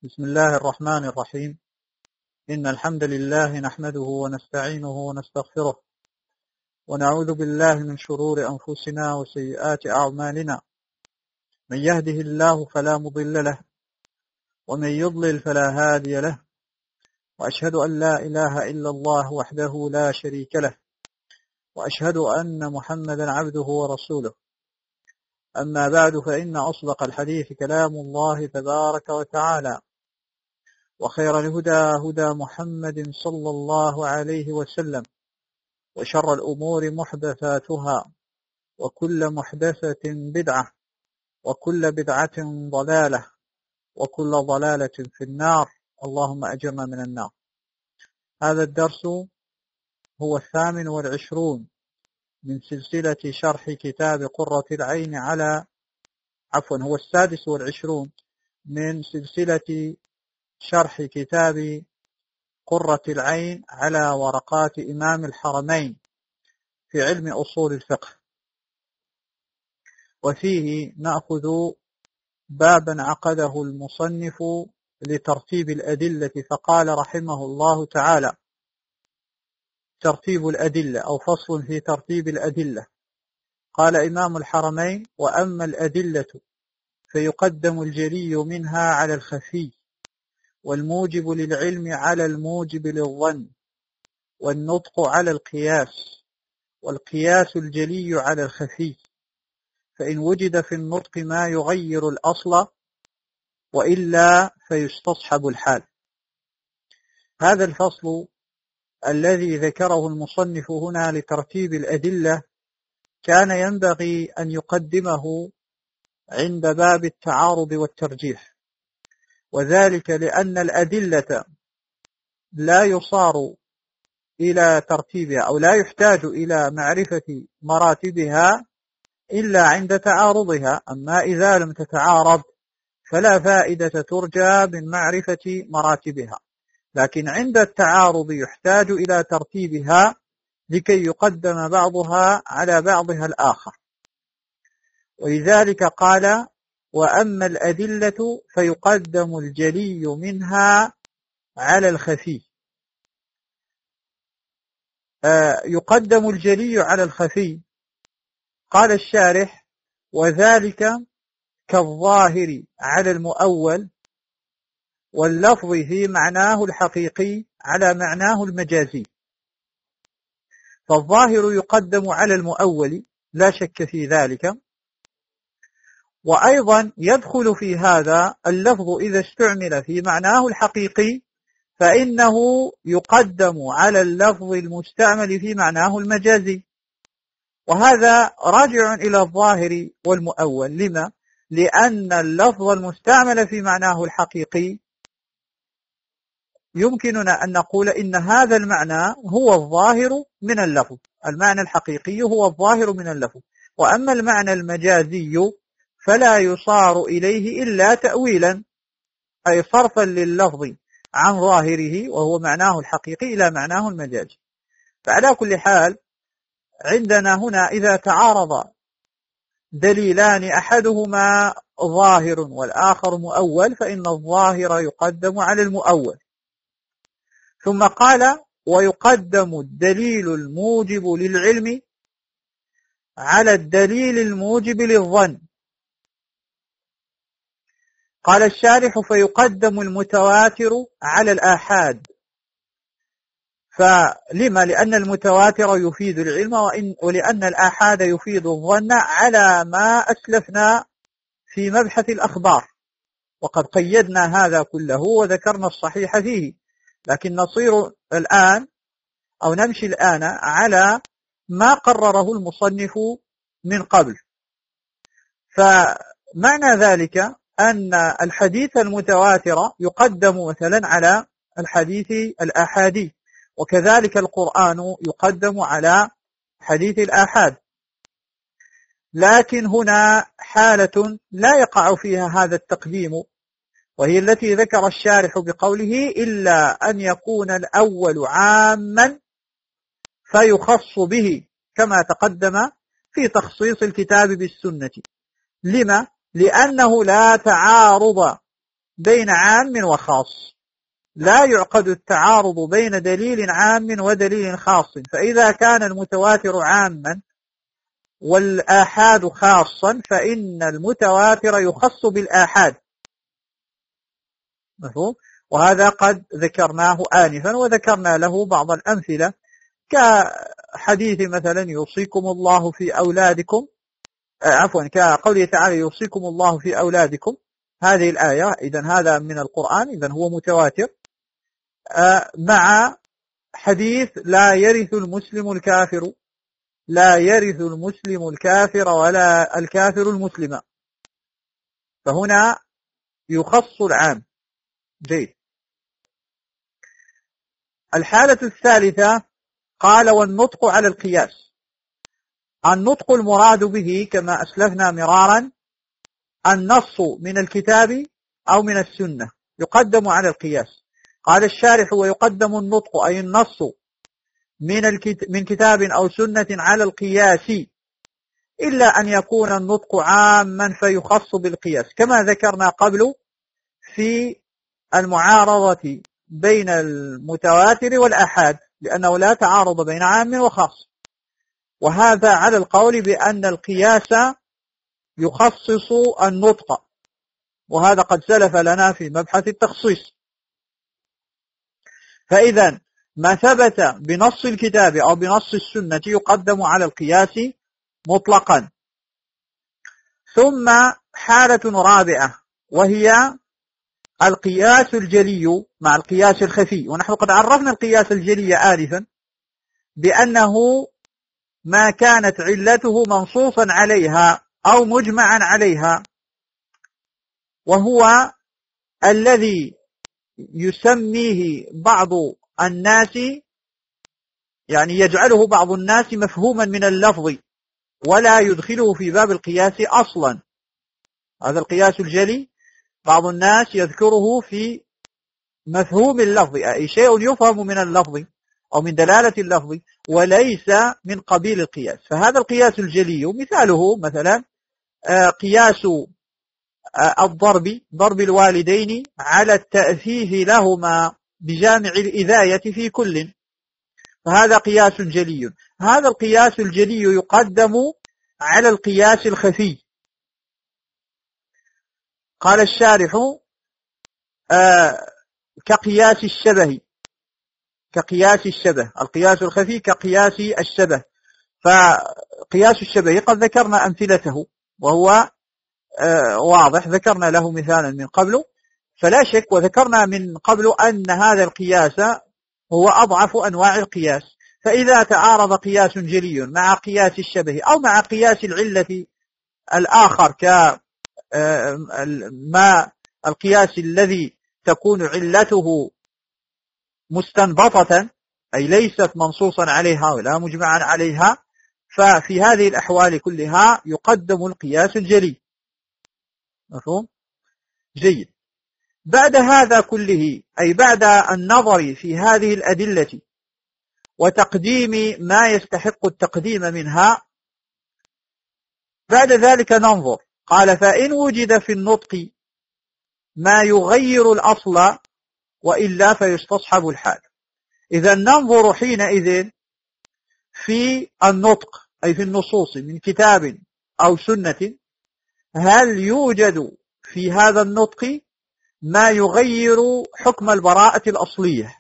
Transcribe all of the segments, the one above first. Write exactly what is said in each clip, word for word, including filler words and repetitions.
بسم الله الرحمن الرحيم. إن الحمد لله نحمده ونستعينه ونستغفره ونعوذ بالله من شرور أنفسنا وسيئات أعمالنا، من يهده الله فلا مضل له ومن يضلل فلا هادي له، وأشهد أن لا إله إلا الله وحده لا شريك له، وأشهد أن محمدا عبده ورسوله. أما بعد، فإن أصدق الحديث كلام الله تبارك وتعالى، وخير الهدى هدى محمد صلى الله عليه وسلم، وشر الأمور محدثاتها، وكل محدثة بدعة، وكل بدعة ضلالة، وكل ضلالة في النار. اللهم أجرنا من النار. هذا الدرس هو الثامن والعشرون من سلسلة شرح كتاب قرة العين على عفوا هو السادس والعشرون من سلسلة شرح كتاب قرة العين على ورقات إمام الحرمين في علم أصول الفقه، وفيه نأخذ بابا عقده المصنف لترتيب الأدلة، فقال رحمه الله تعالى: ترتيب الأدلة أو فصل في ترتيب الأدلة. قال إمام الحرمين: وأما الأدلة فيقدم الجلي منها على الخفي، والموجب للعلم على الموجب للظن، والنطق على القياس، والقياس الجلي على الخفي، فإن وجد في النطق ما يغير الأصل وإلا فيستصحب الحال. هذا الفصل الذي ذكره المصنف هنا لترتيب الأدلة كان ينبغي أن يقدمه عند باب التعارض والترجيح، وذلك لأن الأدلة لا يصار إلى ترتيبها أو لا يحتاج إلى معرفة مراتبها إلا عند تعارضها، أما إذا لم تتعارض فلا فائدة ترجى من معرفة مراتبها، لكن عند التعارض يحتاج إلى ترتيبها لكي يقدم بعضها على بعضها الآخر. ولذلك قال: وأما الأدلة فيقدم الجلي منها على الخفي. آه يقدم الجلي على الخفي. قال الشارح: وذلك كالظاهر على المؤول، واللفظ في معناه الحقيقي على معناه المجازي. فالظاهر يقدم على المؤول لا شك في ذلك، وأيضا يدخل في هذا اللفظ إذا استعمل في معناه الحقيقي فإنه يقدم على اللفظ المستعمل في معناه المجازي، وهذا راجع إلى الظاهر والمؤول. لما؟ لأن اللفظ المستعمل في معناه الحقيقي يمكننا أن نقول إن هذا المعنى هو الظاهر من اللفظ، المعنى الحقيقي هو الظاهر من اللفظ، وأما المعنى المجازي فلا يصار إليه إلا تأويلا، أي صرفا لللفظ عن ظاهره وهو معناه الحقيقي إلى معناه المجازي. فعلى كل حال عندنا هنا إذا تعارض دليلان أحدهما ظاهر والآخر مؤول فإن الظاهر يقدم على المؤول. ثم قال: ويقدم الدليل الموجب للعلم على الدليل الموجب للظن. قال الشارح: فيقدم المتواتر على الآحاد. فلما؟ لأن المتواتر يفيد العلم، وإن ولأن الآحاد يفيد الظن، على ما أسلفنا في مبحث الأخبار، وقد قيدنا هذا كله وذكرنا الصحيح فيه، لكن نصير الآن أو نمشي الآن على ما قرره المصنف من قبل. فمعنى ذلك أن الحديث المتواتر يقدم مثلا على الحديث الآحادي، وكذلك القرآن يقدم على حديث الآحاد. لكن هنا حالة لا يقع فيها هذا التقديم، وهي التي ذكر الشارح بقوله: إلا أن يكون الأول عاما فيخص به، كما تقدم في تخصيص الكتاب بالسنة. لما؟ لأنه لا تعارض بين عام وخاص، لا يعقد التعارض بين دليل عام ودليل خاص. فإذا كان المتواتر عاما والآحاد خاصا فإن المتواتر يخص بالآحاد، مفهوم؟ وهذا قد ذكرناه آنفا، وذكرنا له بعض الأمثلة كحديث مثلا يوصيكم الله في أولادكم، عفوا كقوله تعالى يوصيكم الله في أولادكم، هذه الآية إذن هذا من القرآن، إذن هو متواتر، مع حديث لا يرث المسلم الكافر، لا يرث المسلم الكافر ولا الكافر المسلم، فهنا يخص العام. جيد. الحالة الثالثة قال والنطق على القياس. النطق المراد به كما أسلفنا مرارا النص من الكتاب أو من السنة يقدم على القياس. قال الشارح ويقدم النطق أي النص من, من كتاب أو سنة على القياس، إلا أن يكون النطق عاما فيخص بالقياس، كما ذكرنا قبل في المعارضة بين المتواتر والآحاد، لأنه لا تعارض بين عام وخاص. وهذا على القول بأن القياس يخصص النطق، وهذا قد سلف لنا في مبحث التخصيص. فإذا ما ثبت بنص الكتاب أو بنص السنة يقدم على القياس مطلقا. ثم حالة رابعة وهي القياس الجلي مع القياس الخفي. ونحن قد عرفنا القياس الجلي آلفا بأنه ما كانت علته منصوصا عليها أو مجمعا عليها، وهو الذي يسميه بعض الناس، يعني يجعله بعض الناس مفهوما من اللفظ ولا يدخله في باب القياس أصلا. هذا القياس الجلي بعض الناس يذكره في مفهوم اللفظ، أي شيء يفهم من اللفظ أو من دلالة اللفظ وليس من قبيل القياس. فهذا القياس الجلي مثاله مثلا قياس الضرب، ضرب الوالدين على التأثيث لهما بجامع الإذاية في كل، فهذا قياس جلي. هذا القياس الجلي يقدم على القياس الخفي. قال الشارح آه كقياس الشبه، كقياس الشبه، القياس الخفي كقياس الشبه. فقياس الشبه قد ذكرنا أمثلته وهو آه واضح، ذكرنا له مثالا من قبل فلا شك، وذكرنا من قبل أن هذا القياس هو أضعف أنواع القياس. فإذا تعارض قياس جلي مع قياس الشبه أو مع قياس العلة الآخر ك ما القياس الذي تكون علته مستنبطة أي ليست منصوصا عليها ولا مجمعا عليها، ففي هذه الأحوال كلها يقدم القياس الجلي. مفهوم؟ جيد. بعد هذا كله أي بعد النظر في هذه الأدلة وتقديم ما يستحق التقديم منها، بعد ذلك ننظر. قال فإن وجد في النطق ما يغير الأصل وإلا فيستصحب الحال. إذا ننظر حينئذ في النطق أي في النصوص من كتاب أو سنة، هل يوجد في هذا النطق ما يغير حكم البراءة الأصلية؟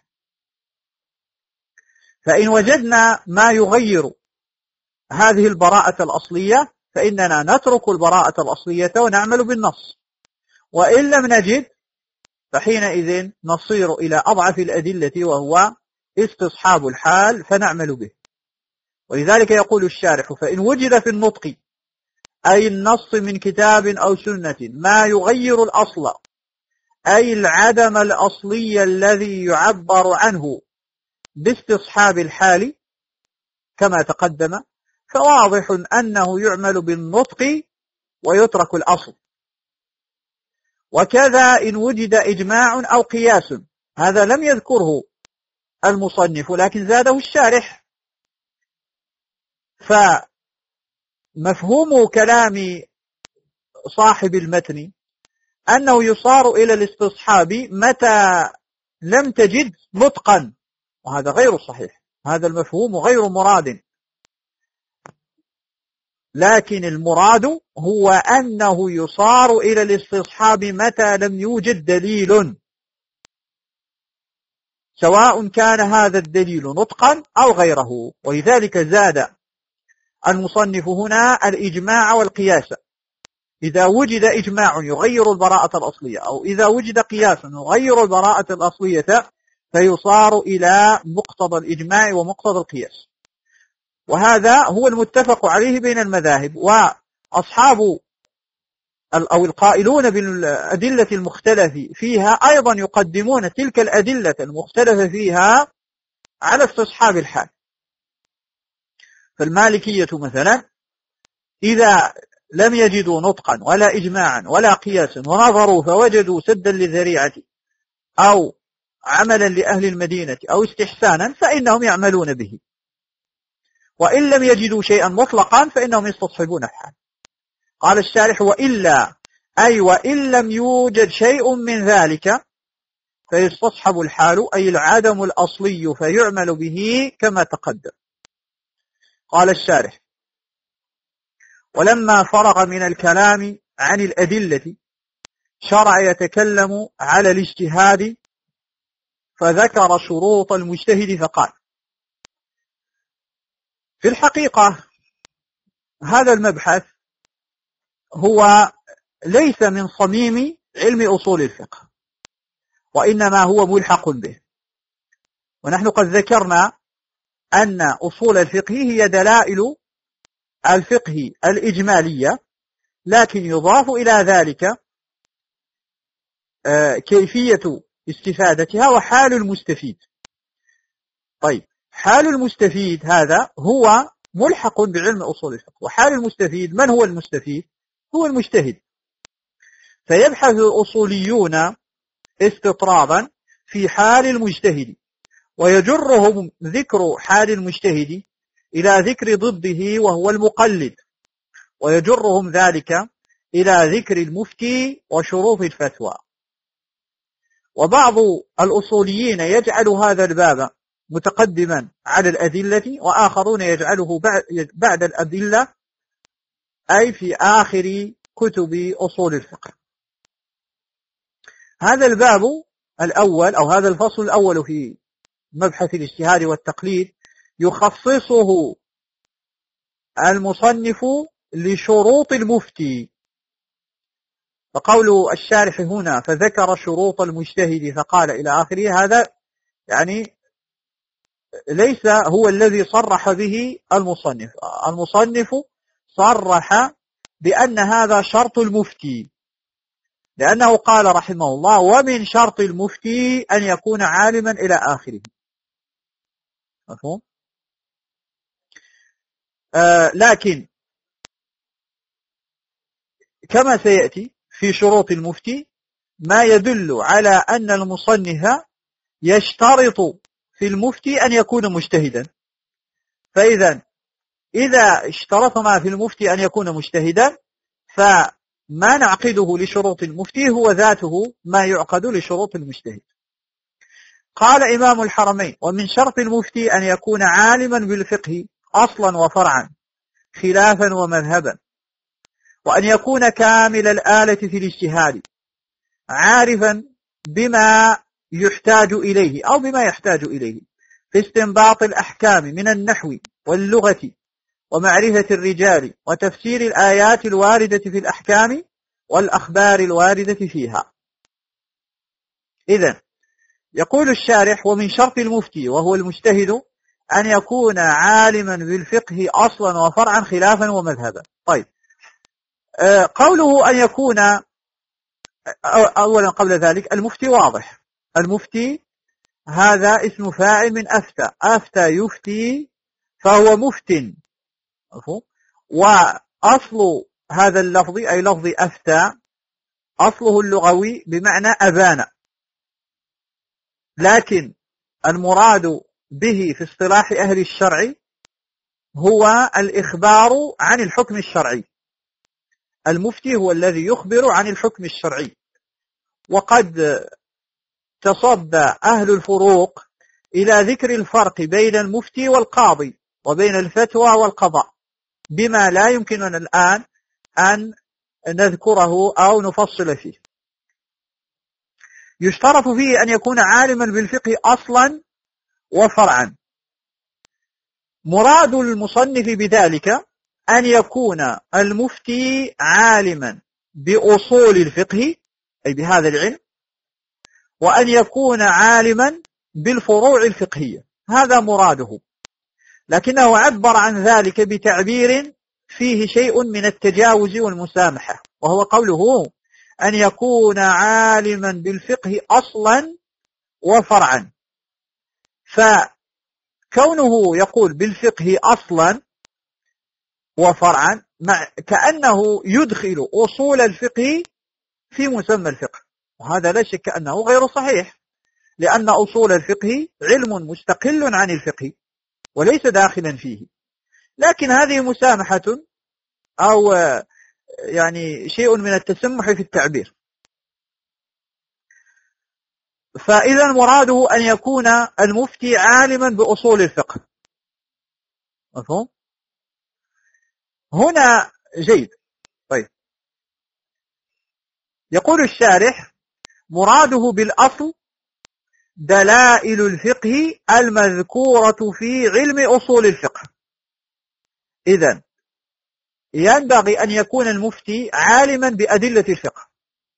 فإن وجدنا ما يغير هذه البراءة الأصلية فإننا نترك البراءة الأصلية ونعمل بالنص، وإن لم نجد فحينئذ نصير إلى أضعف الأدلة وهو استصحاب الحال فنعمل به. ولذلك يقول الشارح فإن وجد في النطق أي النص من كتاب أو سنة ما يغير الأصل أي العدم الأصلي الذي يعبر عنه باستصحاب الحال كما تقدم، فواضح أنه يعمل بالنطق ويترك الأصل. وكذا إن وجد إجماع أو قياس، هذا لم يذكره المصنف لكن زاده الشارح. فمفهوم كلام صاحب المتن أنه يصار إلى الاستصحاب متى لم تجد نطقا، وهذا غير صحيح، هذا المفهوم غير مراد. لكن المراد هو أنه يصار إلى الاستصحاب متى لم يوجد دليل، سواء كان هذا الدليل نطقا أو غيره. ولذلك زاد المصنف هنا الإجماع والقياس. إذا وجد إجماع يغير البراءة الأصلية، أو إذا وجد قياس يغير البراءة الأصلية، فيصار إلى مقتضى الإجماع ومقتضى القياس. وهذا هو المتفق عليه بين المذاهب. وأصحاب أو القائلون بالأدلة المختلف فيها أيضا يقدمون تلك الأدلة المختلف فيها على استصحاب الحال. فالمالكية مثلا إذا لم يجدوا نطقا ولا إجماعا ولا قياسا ونظروا فوجدوا سدا للذريعة أو عملا لأهل المدينة أو استحسانا فإنهم يعملون به، وإن لم يجدوا شيئا مطلقا فإنهم يستصحبون الحال. قال الشارح: وإلا أي وإن لم يوجد شيء من ذلك فيستصحب الحال، أي العدم الأصلي، فيعمل به كما تقدم. قال الشارح: ولما فرغ من الكلام عن الأدلة شرع يتكلم على الاجتهاد، فذكر شروط المجتهد فقال: في الحقيقة هذا المبحث هو ليس من صميم علم أصول الفقه، وإنما هو ملحق به. ونحن قد ذكرنا أن أصول الفقه هي دلائل الفقه الإجمالية، لكن يضاف إلى ذلك كيفية استفادتها وحال المستفيد. طيب، حال المستفيد هذا هو ملحق بعلم أصول الفقه، وحال المستفيد من هو المستفيد؟ هو المجتهد. فيبحث الأصوليون استطرادا في حال المجتهد، ويجرهم ذكر حال المجتهد إلى ذكر ضده وهو المقلد، ويجرهم ذلك إلى ذكر المفتي وشروط الفتوى. وبعض الأصوليين يجعل هذا الباب متقدما على الأدلة، وآخرون يجعله بعد الأدلة، أي في آخر كتب أصول الفقه. هذا الباب الأول أو هذا الفصل الأول في مبحث الاجتهاد والتقليد يخصصه المصنف لشروط المفتي. فقول الشارح هنا فذكر شروط المجتهد فقال إلى آخره، هذا يعني ليس هو الذي صرح به المصنف. المصنف صرح بأن هذا شرط المفتي، لأنه قال رحمه الله: ومن شرط المفتي أن يكون عالما إلى آخره. مفهوم؟ آه لكن كما سيأتي في شروط المفتي ما يدل على أن المصنف يشترط في المفتي أن يكون مجتهدا. فإذا إذا اشترطنا في المفتي أن يكون مجتهدا، فما نعقده لشروط المفتي هو ذاته ما يعقد لشروط المجتهد. قال إمام الحرمين: ومن شرط المفتي أن يكون عالما بالفقه أصلا وفرعا خلافا ومذهبا، وأن يكون كامل الآلة في الاجتهاد، عارفا بما يحتاج إليه أو بما يحتاج إليه في استنباط الأحكام من النحو واللغة ومعرفة الرجال وتفسير الآيات الواردة في الأحكام والأخبار الواردة فيها. إذن يقول الشارح: ومن شرط المفتي وهو المجتهد أن يكون عالما بالفقه أصلا وفرعا خلافا ومذهبا. طيب، قوله أن يكون، أولا قبل ذلك المفتي واضح. المفتي هذا اسم فاعل من أفتى، أفتى يفتي فهو مفت. وأصل هذا اللفظ أي لفظ أفتى أصله اللغوي بمعنى أبان، لكن المراد به في اصطلاح أهل الشرع هو الإخبار عن الحكم الشرعي. المفتي هو الذي يخبر عن الحكم الشرعي، وقد تصدى أهل الفروق إلى ذكر الفرق بين المفتي والقاضي وبين الفتوى والقضاء بما لا يمكننا الآن أن نذكره أو نفصل فيه. يشترط فيه أن يكون عالما بالفقه أصلا وفرعا. مراد المصنف بذلك أن يكون المفتي عالما بأصول الفقه أي بهذا العلم، وأن يكون عالما بالفروع الفقهية، هذا مراده، لكنه عبر عن ذلك بتعبير فيه شيء من التجاوز والمسامحة، وهو قوله أن يكون عالما بالفقه أصلا وفرعا. فكونه يقول بالفقه أصلا وفرعا مع كأنه يدخل أصول الفقه في مسمى الفقه، وهذا لا شك أنه غير صحيح، لأن أصول الفقه علم مستقل عن الفقه وليس داخلا فيه، لكن هذه مسامحة أو يعني شيء من التسمح في التعبير. فإذا مراده أن يكون المفتي عالما بأصول الفقه، مفهوم؟ هنا جيد. طيب، يقول الشارح مراده بالأصل دلائل الفقه المذكورة في علم أصول الفقه. إذن ينبغي أن يكون المفتي عالما بأدلة الفقه،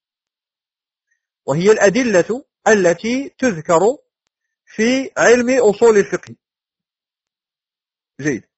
وهي الأدلة التي تذكر في علم أصول الفقه. جيد.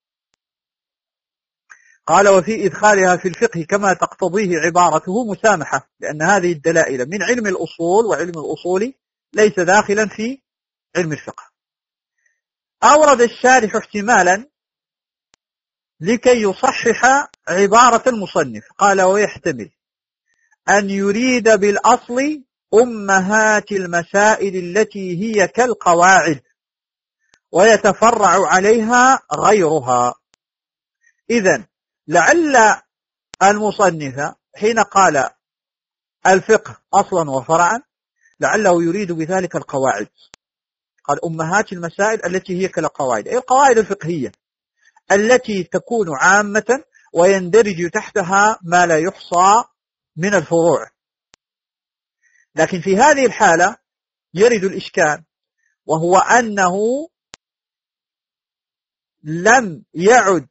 قال وفي إدخالها في الفقه كما تقتضيه عبارته مسامحة، لأن هذه الدلائل من علم الأصول، وعلم الأصول ليس داخلا في علم الفقه. أورد الشارح احتمالا لكي يصحح عبارة المصنف، قال ويحتمل أن يريد بالأصل أمهات المسائل التي هي كالقواعد ويتفرع عليها غيرها. إذن لعل المصنف حين قال الفقه أصلا وفرعا لعله يريد بذلك القواعد، قال أمهات المسائل التي هي كالقواعد، أي القواعد الفقهية التي تكون عامة ويندرج تحتها ما لا يحصى من الفروع. لكن في هذه الحالة يرد الإشكال، وهو أنه لم يعد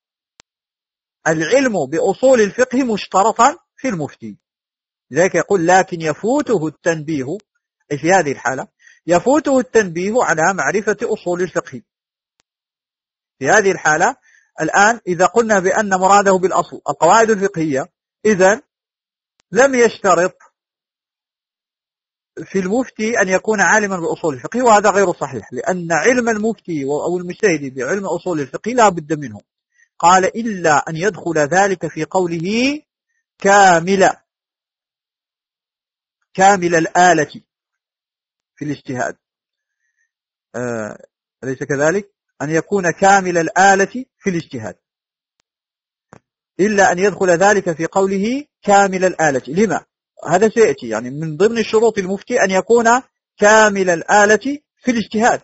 العلم بأصول الفقه مشترطا في المفتي، لذلك يقول لكن يفوته التنبيه، أي في هذه الحالة يفوته التنبيه على معرفة أصول الفقه. في هذه الحالة الآن إذا قلنا بأن مراده بالأصل القواعد الفقهية، إذن لم يشترط في المفتي أن يكون عالما بأصول الفقه، وهذا غير صحيح، لأن علم المفتي أو المجتهد بعلم أصول الفقه لا بد منه. قال إلا أن يدخل ذلك في قوله كامل كامل الآلة في الاجتهاد، آه أليس كذلك؟ أن يكون كامل الآلة في الاجتهاد، إلا أن يدخل ذلك في قوله كامل الآلة. لما؟ هذا سيأتي، يعني من ضمن الشروط المفتي أن يكون كامل الآلة في الاجتهاد،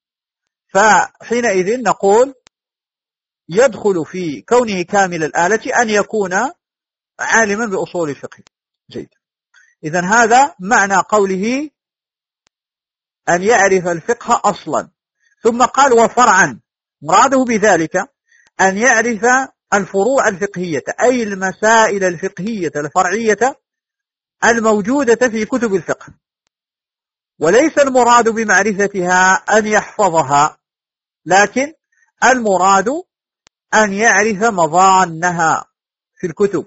فحينئذ نقول يدخل في كونه كامل الآلة أن يكون عالما بأصول الفقه. جيد. إذن هذا معنى قوله أن يعرف الفقه أصلا. ثم قال وفرعا، مراده بذلك أن يعرف الفروع الفقهية، أي المسائل الفقهية الفرعية الموجودة في كتب الفقه، وليس المراد بمعرفتها أن يحفظها، لكن المراد أن يعرف مظانها في الكتب.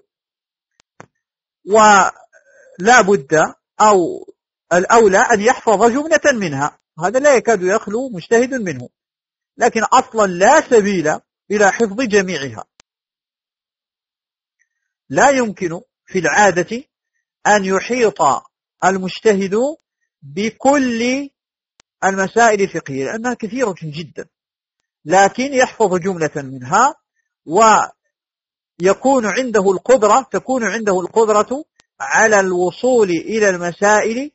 ولا بد أو الأولى أن يحفظ جملة منها، هذا لا يكاد يخلو مجتهد منه، لكن أصلا لا سبيل إلى حفظ جميعها. لا يمكن في العادة أن يحيط المجتهد بكل المسائل الفقهية لأنها كثيرة جدا، لكن يحفظ جملة منها، ويكون عنده القدرة تكون عنده القدرة على الوصول إلى المسائل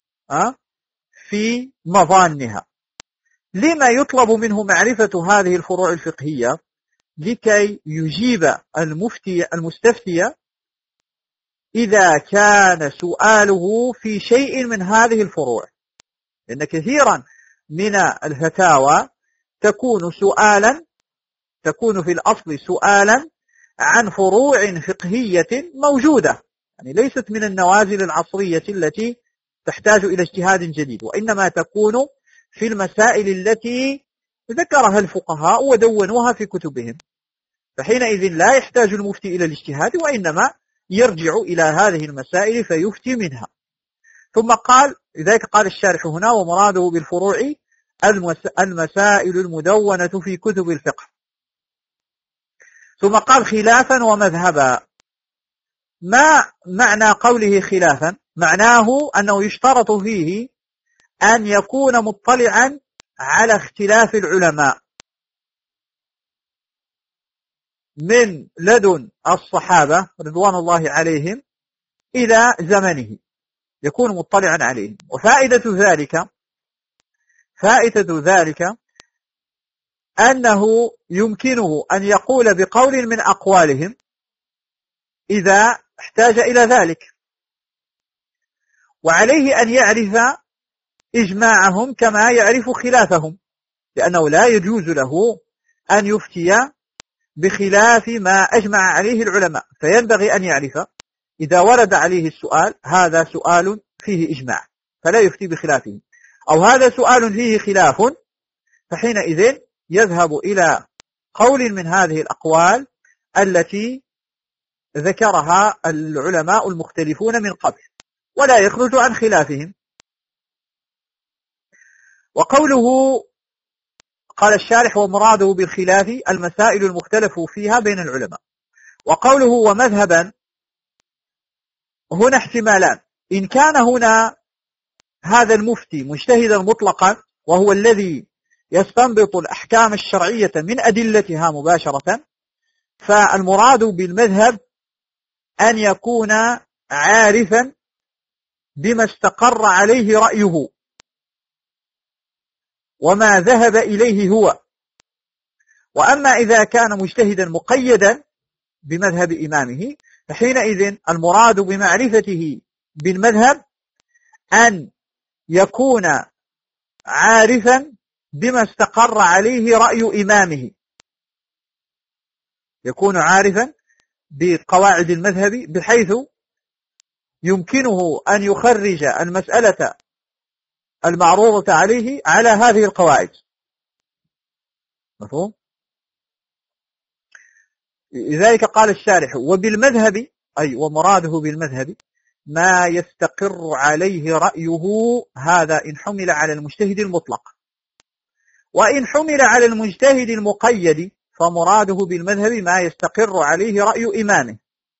في مظانها. لما يطلب منه معرفة هذه الفروع الفقهية؟ لكي يجيب المفتي المستفتي إذا كان سؤاله في شيء من هذه الفروع، لأن كثيرا من الفتاوى تكون سؤالا تكون في الأصل سؤالا عن فروع فقهية موجودة، يعني ليست من النوازل العصرية التي تحتاج إلى اجتهاد جديد، وإنما تكون في المسائل التي ذكرها الفقهاء ودونوها في كتبهم، فحينئذ لا يحتاج المفتي إلى الاجتهاد، وإنما يرجع إلى هذه المسائل فيفتي منها. ثم قال، لذلك قال الشارح هنا: ومراده بالفروع المسائل المدونة في كتب الفقه. ثم قال: خلافا ومذهبا. ما معنى قوله خلافا؟ معناه أنه يشترط فيه أن يكون مطلعا على اختلاف العلماء من لدن الصحابة رضوان الله عليهم إلى زمنه، يكون مطلعا عليهم. وفائدة ذلك فائدة ذلك أنه يمكنه أن يقول بقول من أقوالهم إذا احتاج إلى ذلك، وعليه أن يعرف إجماعهم كما يعرف خلافهم، لأنه لا يجوز له أن يفتي بخلاف ما أجمع عليه العلماء، فينبغي أن يعرف إذا ورد عليه السؤال هذا سؤال فيه إجماع فلا يفتي بخلافه، أو هذا سؤال فيه خلاف، فحينئذ يذهب إلى قول من هذه الأقوال التي ذكرها العلماء المختلفون من قبل، ولا يخرج عن خلافهم. وقوله قال الشارح: ومراده بالخلاف المسائل المختلف فيها بين العلماء. وقوله ومذهبا، هنا احتمالان: إن كان هنا هذا المفتي مجتهدا مطلقا وهو الذي يستنبط الأحكام الشرعية من أدلتها مباشرة، فالمراد بالمذهب أن يكون عارفا بما استقر عليه رأيه وما ذهب إليه هو. وأما إذا كان مجتهدا مقيدا بمذهب إمامه، فحينئذ المراد بمعرفته بالمذهب أن يكون عارفا بما استقر عليه رأي إمامه، يكون عارفا بقواعد المذهب بحيث يمكنه أن يخرج المسألة المعروضة عليه على هذه القواعد. مفهوم؟ لذلك قال الشارح: وبالمذهب، أي ومراده بالمذهب ما يستقر عليه رأيه، هذا إن حمل على المجتهد المطلق. وإن حمل على المجتهد المقيد فمراده بالمذهب ما يستقر عليه رأي إمامه.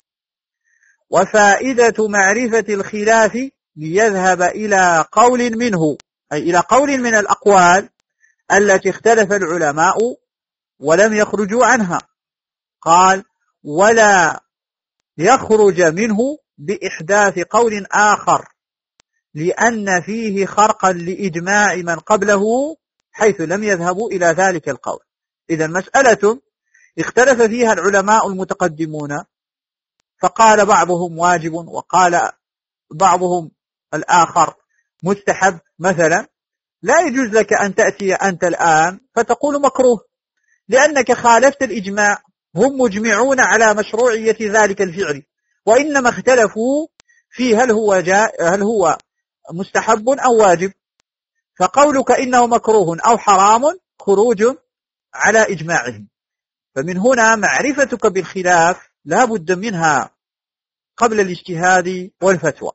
وفائدة معرفة الخلاف ليذهب إلى قول منه، أي إلى قول من الأقوال التي اختلف العلماء ولم يخرجوا عنها. قال: ولا يخرج منه بإحداث قول آخر، لأن فيه خرقا لإجماع من قبله حيث لم يذهبوا إلى ذلك القول. إذا مسألة اختلف فيها العلماء المتقدمون، فقال بعضهم واجب وقال بعضهم الآخر مستحب مثلا، لا يجوز لك أن تأتي أنت الآن فتقول مكروه، لأنك خالفت الإجماع. هم مجمعون على مشروعية ذلك الفعل، وإنما اختلفوا في هل هو جاء هل هو مستحب أو واجب، فقولك إنه مكروه أو حرام خروج على إجماعهم. فمن هنا معرفتك بالخلاف لا بد منها قبل الاجتهاد والفتوى.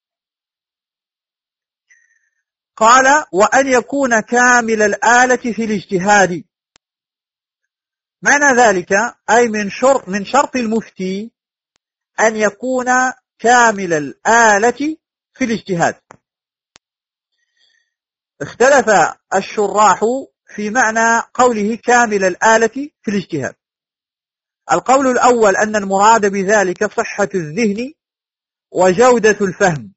قال: وأن يكون كامل الآلة في الاجتهاد. معنى ذلك أي من شرط من شرط المفتي أن يكون كامل الآلة في الاجتهاد. اختلف الشراح في معنى قوله كامل الآلة في الاجتهاد. القول الأول أن المراد بذلك صحة الذهن وجودة الفهم،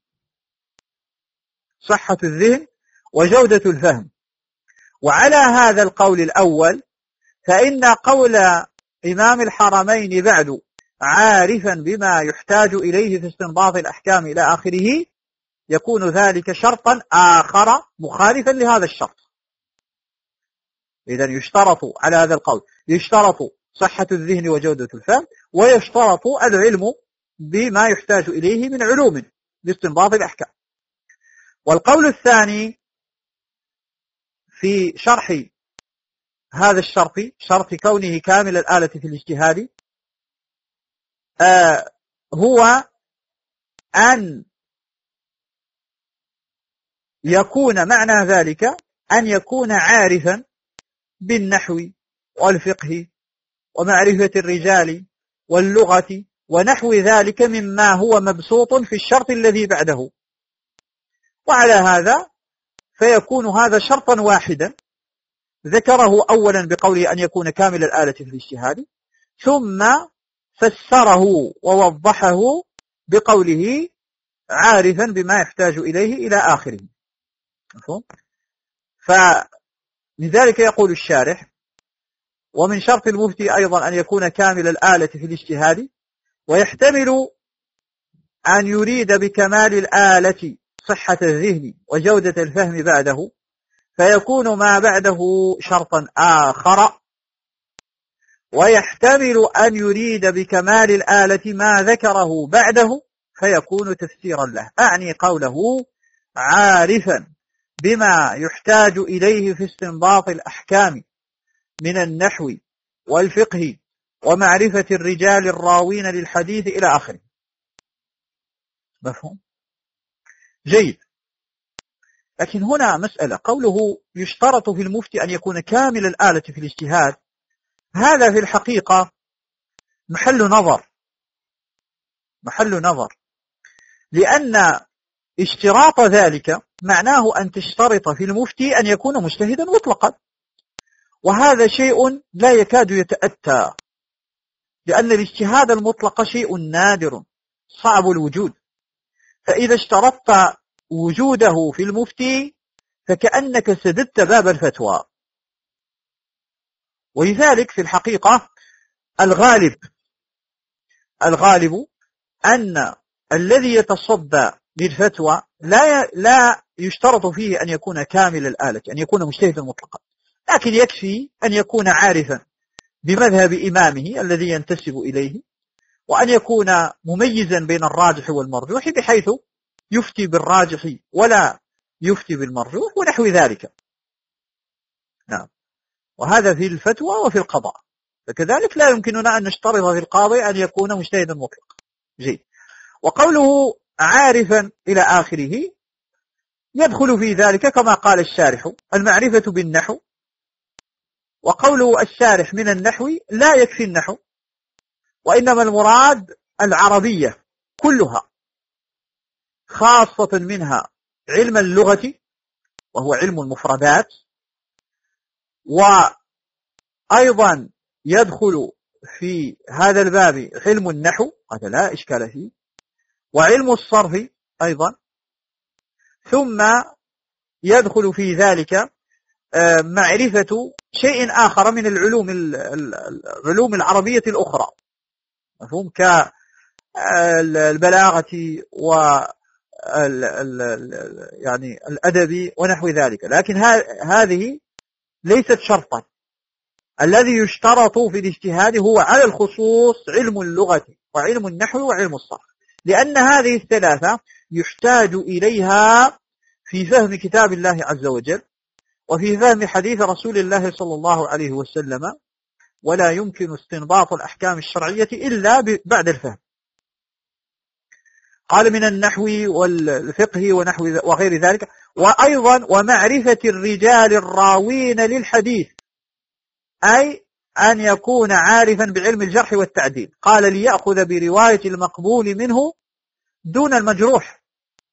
صحة الذهن وجودة الفهم. وعلى هذا القول الأول فإن قول إمام الحرمين بعد عارفا بما يحتاج إليه في استنباط الأحكام إلى آخره يكون ذلك شرطا آخر مخالفا لهذا الشرط. إذن يشترط على هذا القول يشترط صحة الذهن وجودة الفهم، ويشترط العلم بما يحتاج إليه من علوم لاستنباط الأحكام. والقول الثاني في شرح هذا الشرط، شرط كونه كامل الآلة في الاجتهاد، آه هو أن يكون معنى ذلك أن يكون عارفا بالنحو والفقه ومعرفة الرجال واللغة ونحو ذلك مما هو مبسوط في الشرط الذي بعده. وعلى هذا فيكون هذا شرطا واحدا ذكره أولا بقوله أن يكون كامل الآلة في الاجتهاد، ثم فسره ووضحه بقوله عارفا بما يحتاج إليه إلى آخره. فلذلك يقول الشارح: ومن شرط المفتي أيضا أن يكون كامل الآلة في الاجتهاد، ويحتمل أن يريد بكمال الآلة صحة الذهن وجودة الفهم بعده، فيكون ما بعده شرطا آخر. ويحتمل أن يريد بكمال الآلة ما ذكره بعده فيكون تفسيرا له، أعني قوله عارفا بما يحتاج إليه في استنباط الأحكام من النحو والفقه ومعرفة الرجال الراوين للحديث إلى آخره. مفهوم؟ جيد. لكن هنا مسألة، قوله يشترط في المفتي أن يكون كامل الآلة في الاجتهاد، هذا في الحقيقة محل نظر محل نظر لأن اشتراط ذلك معناه أن تشترط في المفتي أن يكون مجتهدا مطلقا، وهذا شيء لا يكاد يتأتى، لأن الاجتهاد المطلق شيء نادر صعب الوجود، فإذا اشترطت وجوده في المفتي فكأنك سددت باب الفتوى. ولذلك في الحقيقة الغالب الغالب أن الذي يتصدى للفتوى لا لا يشترط فيه أن يكون كامل الآلة، أن يكون مجتهدا مطلقا، لكن يكفي أن يكون عارفا بمذهب إمامه الذي ينتسب إليه، وأن يكون مميزا بين الراجح والمرجوح بحيث يفتي بالراجح ولا يفتي بالمرجوح ونحو ذلك. نعم. وهذا في الفتوى وفي القضاء، فكذلك لا يمكننا أن نشترط في القاضي أن يكون مجتهدا مطلقا. جيد. وقوله عارفا إلى آخره يدخل في ذلك كما قال الشارح المعرفة بالنحو، وقوله الشارح من النحو لا يكفي النحو، وإنما المراد العربية كلها، خاصة منها علم اللغة وهو علم المفردات، وأيضا يدخل في هذا الباب علم النحو، هذا لا إشكال فيه، وعلم الصرف أيضا، ثم يدخل في ذلك معرفة شيء آخر من العلوم العلوم العربية الأخرى، مفهوم، كالبلاغة و يعني الأدب ونحو ذلك. لكن هذه ليست شرطا، الذي يشترط في الاجتهاد هو على الخصوص علم اللغة وعلم النحو وعلم الصرف، لأن هذه الثلاثة يحتاج إليها في فهم كتاب الله عز وجل وفي فهم حديث رسول الله صلى الله عليه وسلم، ولا يمكن استنباط الأحكام الشرعية إلا بعد الفهم. قال من النحو والفقه ونحو وغير ذلك، وأيضا ومعرفة الرجال الراوين للحديث، أي أن يكون عارفا بعلم الجرح والتعديل. قال ليأخذ برواية المقبول منه دون المجروح.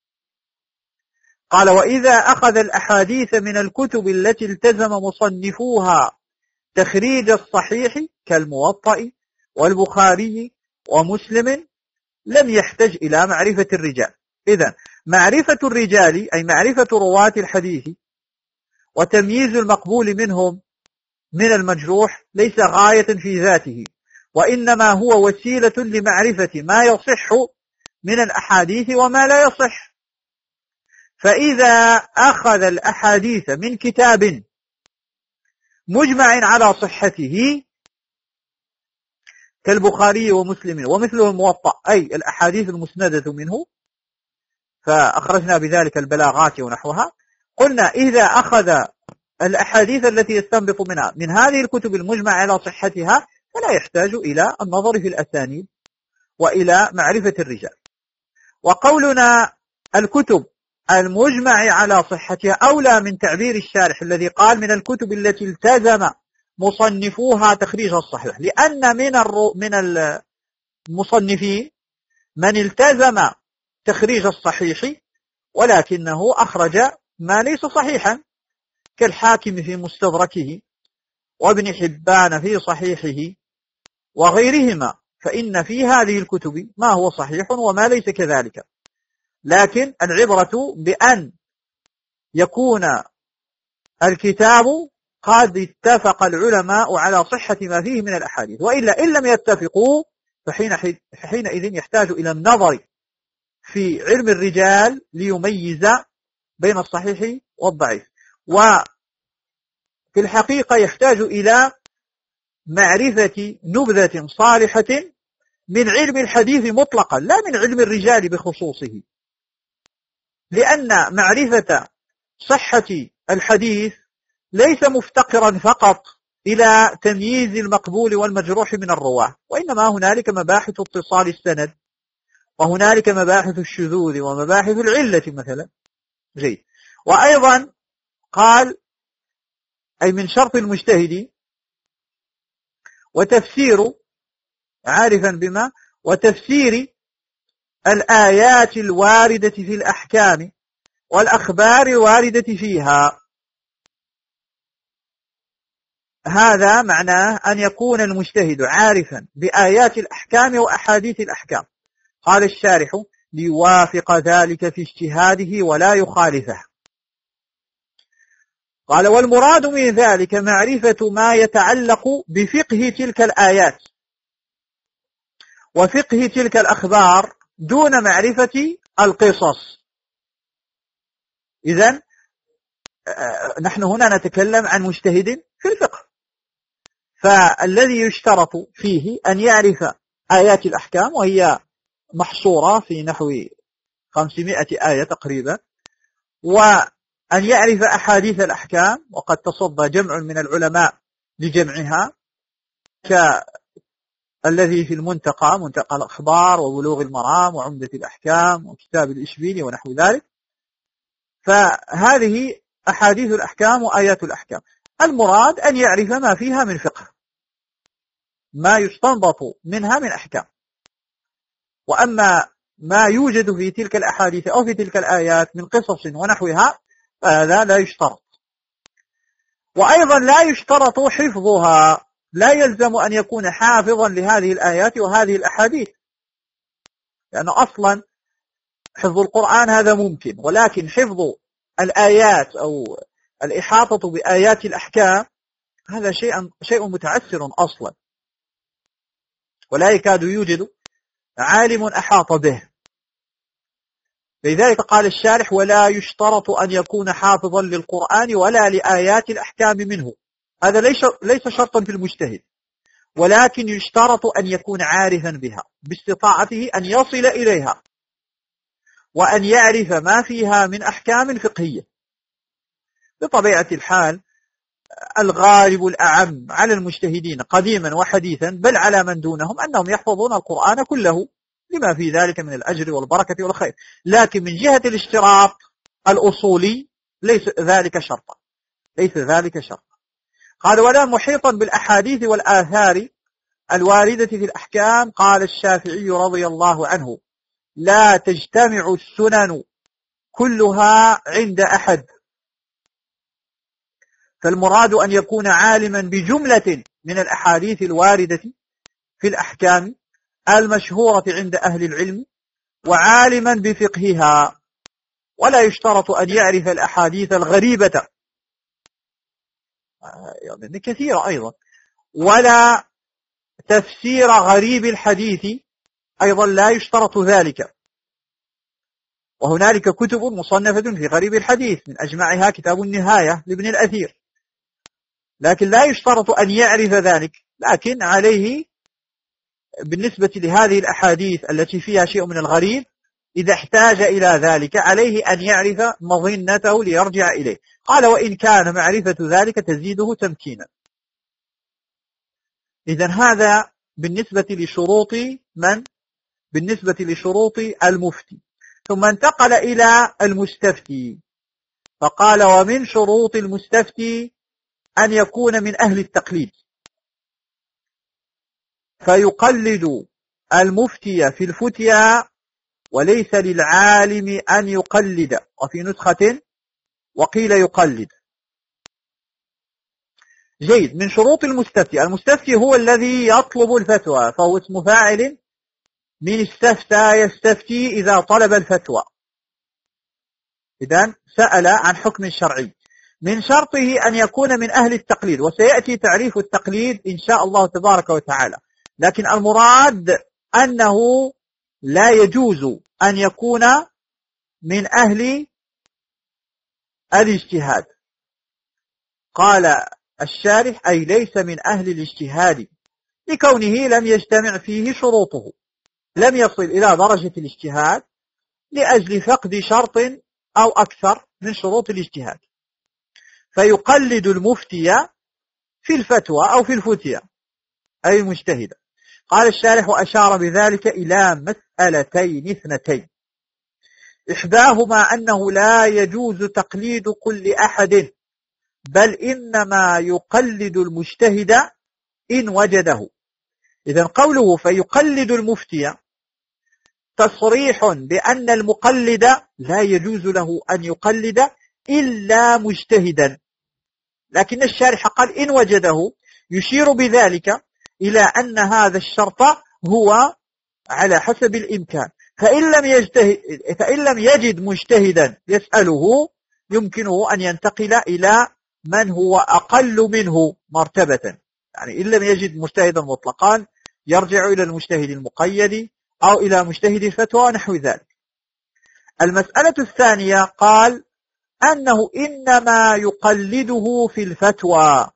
قال وإذا أخذ الأحاديث من الكتب التي التزم مصنفوها تخريج الصحيح كالموطأ والبخاري ومسلم لم يحتج إلى معرفة الرجال. إذن معرفة الرجال أي معرفة رواة الحديث وتمييز المقبول منهم من المجروح ليس غاية في ذاته، وإنما هو وسيلة لمعرفة ما يصح من الأحاديث وما لا يصح. فإذا أخذ الأحاديث من كتاب مجمع على صحته كالبخاري ومسلم ومثله الموطأ أي الأحاديث المسندة منه، فأخرجنا بذلك البلاغات ونحوها، قلنا إذا أخذ الأحاديث التي يستنبط منها من هذه الكتب المجمع على صحتها فلا يحتاج إلى النظر في الأسانيد وإلى معرفة الرجال. وقولنا الكتب المجمع على صحتها أولى من تعبير الشارح الذي قال من الكتب التي التزم مصنفوها تخريج الصحيح، لأن من من المصنفين من التزم تخريج الصحيح ولكنه أخرج ما ليس صحيحا كالحاكم في مستدركه وابن حبان في صحيحه وغيرهما، فإن في هذه الكتب ما هو صحيح وما ليس كذلك. لكن العبرة بأن يكون الكتاب قد اتفق العلماء على صحة ما فيه من الأحاديث، وإلا إن لم يتفقوا فحينئذ يحتاج إلى النظر في علم الرجال ليميز بين الصحيح والضعيف. وفي الحقيقة يحتاج إلى معرفة نبذة صالحة من علم الحديث مطلقا لا من علم الرجال بخصوصه، لأن معرفة صحة الحديث ليس مفتقرا فقط إلى تمييز المقبول والمجروح من الرواة، وإنما هنالك مباحث اتصال السند وهنالك مباحث الشذوذ ومباحث العلة مثلا. جيد. وأيضا قال أي من شرط المجتهد وتفسير عارفا بما وتفسير الآيات الواردة في الأحكام والأخبار الواردة فيها. هذا معناه أن يكون المجتهد عارفا بآيات الأحكام وأحاديث الأحكام. قال الشارح ليوافق ذلك في اجتهاده ولا يخالفه. قال والمراد من ذلك معرفة ما يتعلق بفقه تلك الآيات وفقه تلك الأخبار دون معرفة القصص. إذن نحن هنا نتكلم عن مجتهد في الفقه، فالذي يشترط فيه أن يعرف آيات الأحكام وهي محصورة في نحو خمسمائة آية تقريبا، وأن يعرف أحاديث الأحكام وقد تصدى جمع من العلماء لجمعها كالذي في المنتقى منتقى الأخبار وبلوغ المرام وعمدة الأحكام وكتاب الإشبيلي ونحو ذلك. فهذه أحاديث الأحكام وآيات الأحكام، المراد أن يعرف ما فيها من فقه ما يستنبط منها من أحكام. وأما ما يوجد في تلك الأحاديث أو في تلك الآيات من قصص ونحوها فهذا لا يشترط. وأيضا لا يشترط حفظها، لا يلزم أن يكون حافظا لهذه الآيات وهذه الأحاديث، لأن أصلا حفظ القرآن هذا ممكن، ولكن حفظ الآيات أو الإحاطة بآيات الأحكام هذا شيء شيء متعسر أصلا، ولا يكاد يوجد عالم أحاط به. لذلك قال الشارح ولا يشترط أن يكون حافظا للقرآن ولا لآيات الأحكام منه. هذا ليس ليس شرطا في المجتهد، ولكن يشترط أن يكون عارفا بها باستطاعته أن يصل إليها وأن يعرف ما فيها من أحكام فقهية. بطبيعة الحال الغالب الأعم على المجتهدين قديما وحديثا بل على من دونهم أنهم يحفظون القرآن كله لما في ذلك من الأجر والبركة والخير، لكن من جهة الاشتراط الأصولي ليس ذلك شرطا ليس ذلك شرطا. قال ولا محيطا بالأحاديث والآثار الواردة في الأحكام. قال الشافعي رضي الله عنه لا تجتمع السنن كلها عند أحد، فالمراد أن يكون عالما بجملة من الأحاديث الواردة في الأحكام المشهورة عند أهل العلم وعالما بفقهها، ولا يشترط أن يعرف الأحاديث الغريبة يعني كثيرة أيضا، ولا تفسير غريب الحديث أيضا لا يشترط ذلك. وهنالك كتب مصنفة في غريب الحديث، من أجمعها كتاب النهاية لابن الأثير، لكن لا يشترط أن يعرف ذلك، لكن عليه بالنسبة لهذه الأحاديث التي فيها شيء من الغريب إذا احتاج إلى ذلك عليه أن يعرف مظنته ليرجع إليه. قال وإن كان معرفة ذلك تزيده تمكينا. إذن هذا بالنسبة لشروط من؟ بالنسبة لشروط المفتي. ثم انتقل إلى المستفتي فقال ومن شروط المستفتي أن يكون من أهل التقليد، فيقلد المفتي في الفتيا وليس للعالم أن يقلد، وفي نسخة وقيل يقلد. جيد. من شروط المستفتي، المستفتي هو الذي يطلب الفتوى، فهو اسم فاعل من استفتى يستفتي إذا طلب الفتوى، إذن سأل عن حكم شرعي. من شرطه أن يكون من أهل التقليد، وسيأتي تعريف التقليد إن شاء الله تبارك وتعالى، لكن المراد أنه لا يجوز أن يكون من أهل الاجتهاد. قال الشارح أي ليس من أهل الاجتهاد لكونه لم يجتمع فيه شروطه، لم يصل إلى درجة الاجتهاد لأجل فقد شرط أو أكثر من شروط الاجتهاد، فيقلد المفتي في الفتوى أو في الفتية أي مجتهد. قال الشارح وأشار بذلك إلى مسألتين اثنتين، إحداهما أنه لا يجوز تقليد كل أحد، بل إنما يقلد المجتهد إن وجده. إذن قوله فيقلد المفتي تصريح بأن المقلد لا يجوز له أن يقلد إلا مجتهدا، لكن الشارح قال إن وجده، يشير بذلك إلى أن هذا الشرط هو على حسب الإمكان، فإن لم يجتهد فإن لم يجد مجتهدا يسأله يمكنه أن ينتقل إلى من هو أقل منه مرتبة، يعني إن لم يجد مجتهدا مطلقا يرجع إلى المجتهد المقيد أو إلى مجتهد الفتوى ونحو ذلك. المسألة الثانية قال أنه إنما يقلده في الفتوى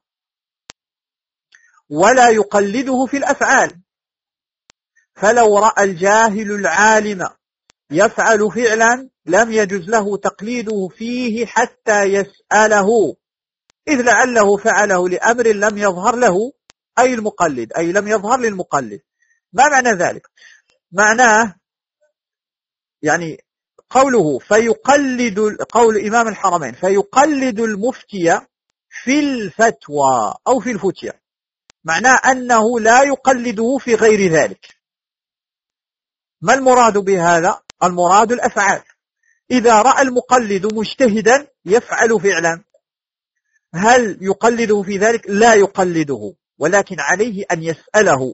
ولا يقلده في الأفعال، فلو رأى الجاهل العالم يفعل فعلا لم يجوز له تقليده فيه حتى يسأله، إذ لعله فعله لأمر لم يظهر له أي المقلد، أي لم يظهر للمقلد. ما معنى ذلك؟ معناه يعني قوله فيقلد، قول إمام الحرمين فيقلد المفتي في الفتوى أو في الفتية، معناه أنه لا يقلده في غير ذلك. ما المراد بهذا؟ المراد الأفعال. إذا رأى المقلد مجتهدا يفعل فعلا هل يقلده في ذلك؟ لا يقلده، ولكن عليه أن يسأله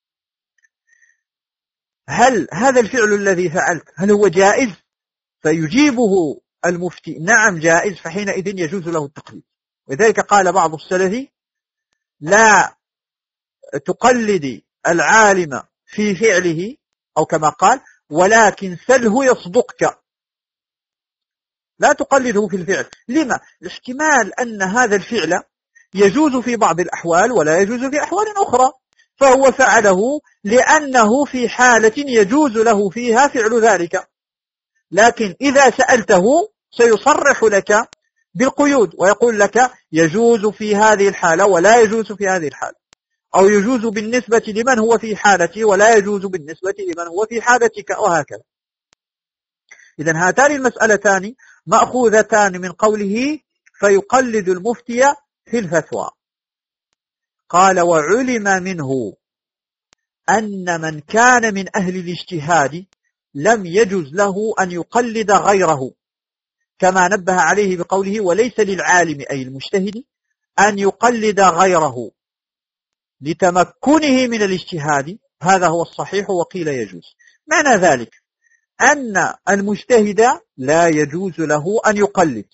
هل هذا الفعل الذي فعلت هل هو جائز؟ فيجيبه المفتي نعم جائز، فحينئذ يجوز له التقليد. وذلك قال بعض السلف لا تقلدي العالم في فعله، أو كما قال ولكن سله يصدقك، لا تقلده في الفعل. لما؟ الاحتمال أن هذا الفعل يجوز في بعض الأحوال ولا يجوز في أحوال أخرى، فهو فعله لأنه في حالة يجوز له فيها فعل ذلك، لكن إذا سألته سيصرح لك بالقيود ويقول لك يجوز في هذه الحالة ولا يجوز في هذه الحالة، أو يجوز بالنسبة لمن هو في حالتي ولا يجوز بالنسبة لمن هو في حالتك، وهكذا. إذن هاتان المسألتان مأخوذتان من قوله فيقلد المفتي في الفتوى. قال وعلم منه أن من كان من أهل الاجتهاد لم يجوز له أن يقلد غيره، كما نبه عليه بقوله وليس للعالم أي المجتهد أن يقلد غيره لتمكنه من الاجتهاد هذا هو الصحيح، وقيل يجوز. معنى ذلك أن المجتهد لا يجوز له أن يقلد،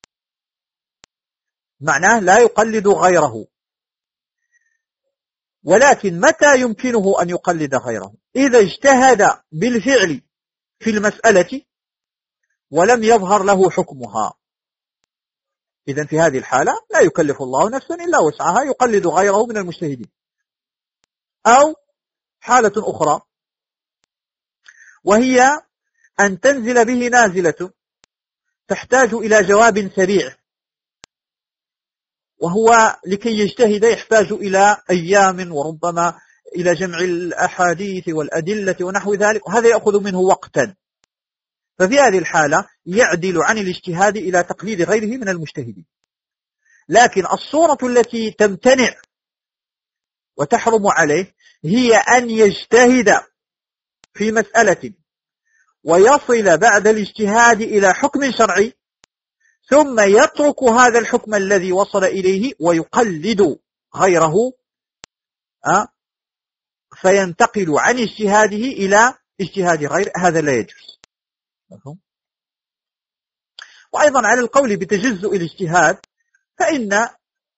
معناه لا يقلد غيره، ولكن متى يمكنه أن يقلد غيره؟ إذا اجتهد بالفعل في المسألة ولم يظهر له حكمها، إذن في هذه الحالة لا يكلف الله نفسا إلا وسعها، يقلد غيره من المجتهدين. أو حالة أخرى وهي أن تنزل به نازلة تحتاج إلى جواب سريع، وهو لكي يجتهد يحتاج إلى أيام وربما إلى جمع الأحاديث والأدلة ونحو ذلك، وهذا يأخذ منه وقتا. ففي هذه الحالة يعدل عن الاجتهاد إلى تقليد غيره من المجتهدين. لكن الصورة التي تمتنع وتحرم عليه هي أن يجتهد في مسألة ويصل بعد الاجتهاد إلى حكم شرعي ثم يترك هذا الحكم الذي وصل إليه ويقلد غيره، أه؟ فينتقل عن اجتهاده إلى اجتهاد غير، هذا لا يجوز. وأيضا على القول بتجزؤ الاجتهاد، فإن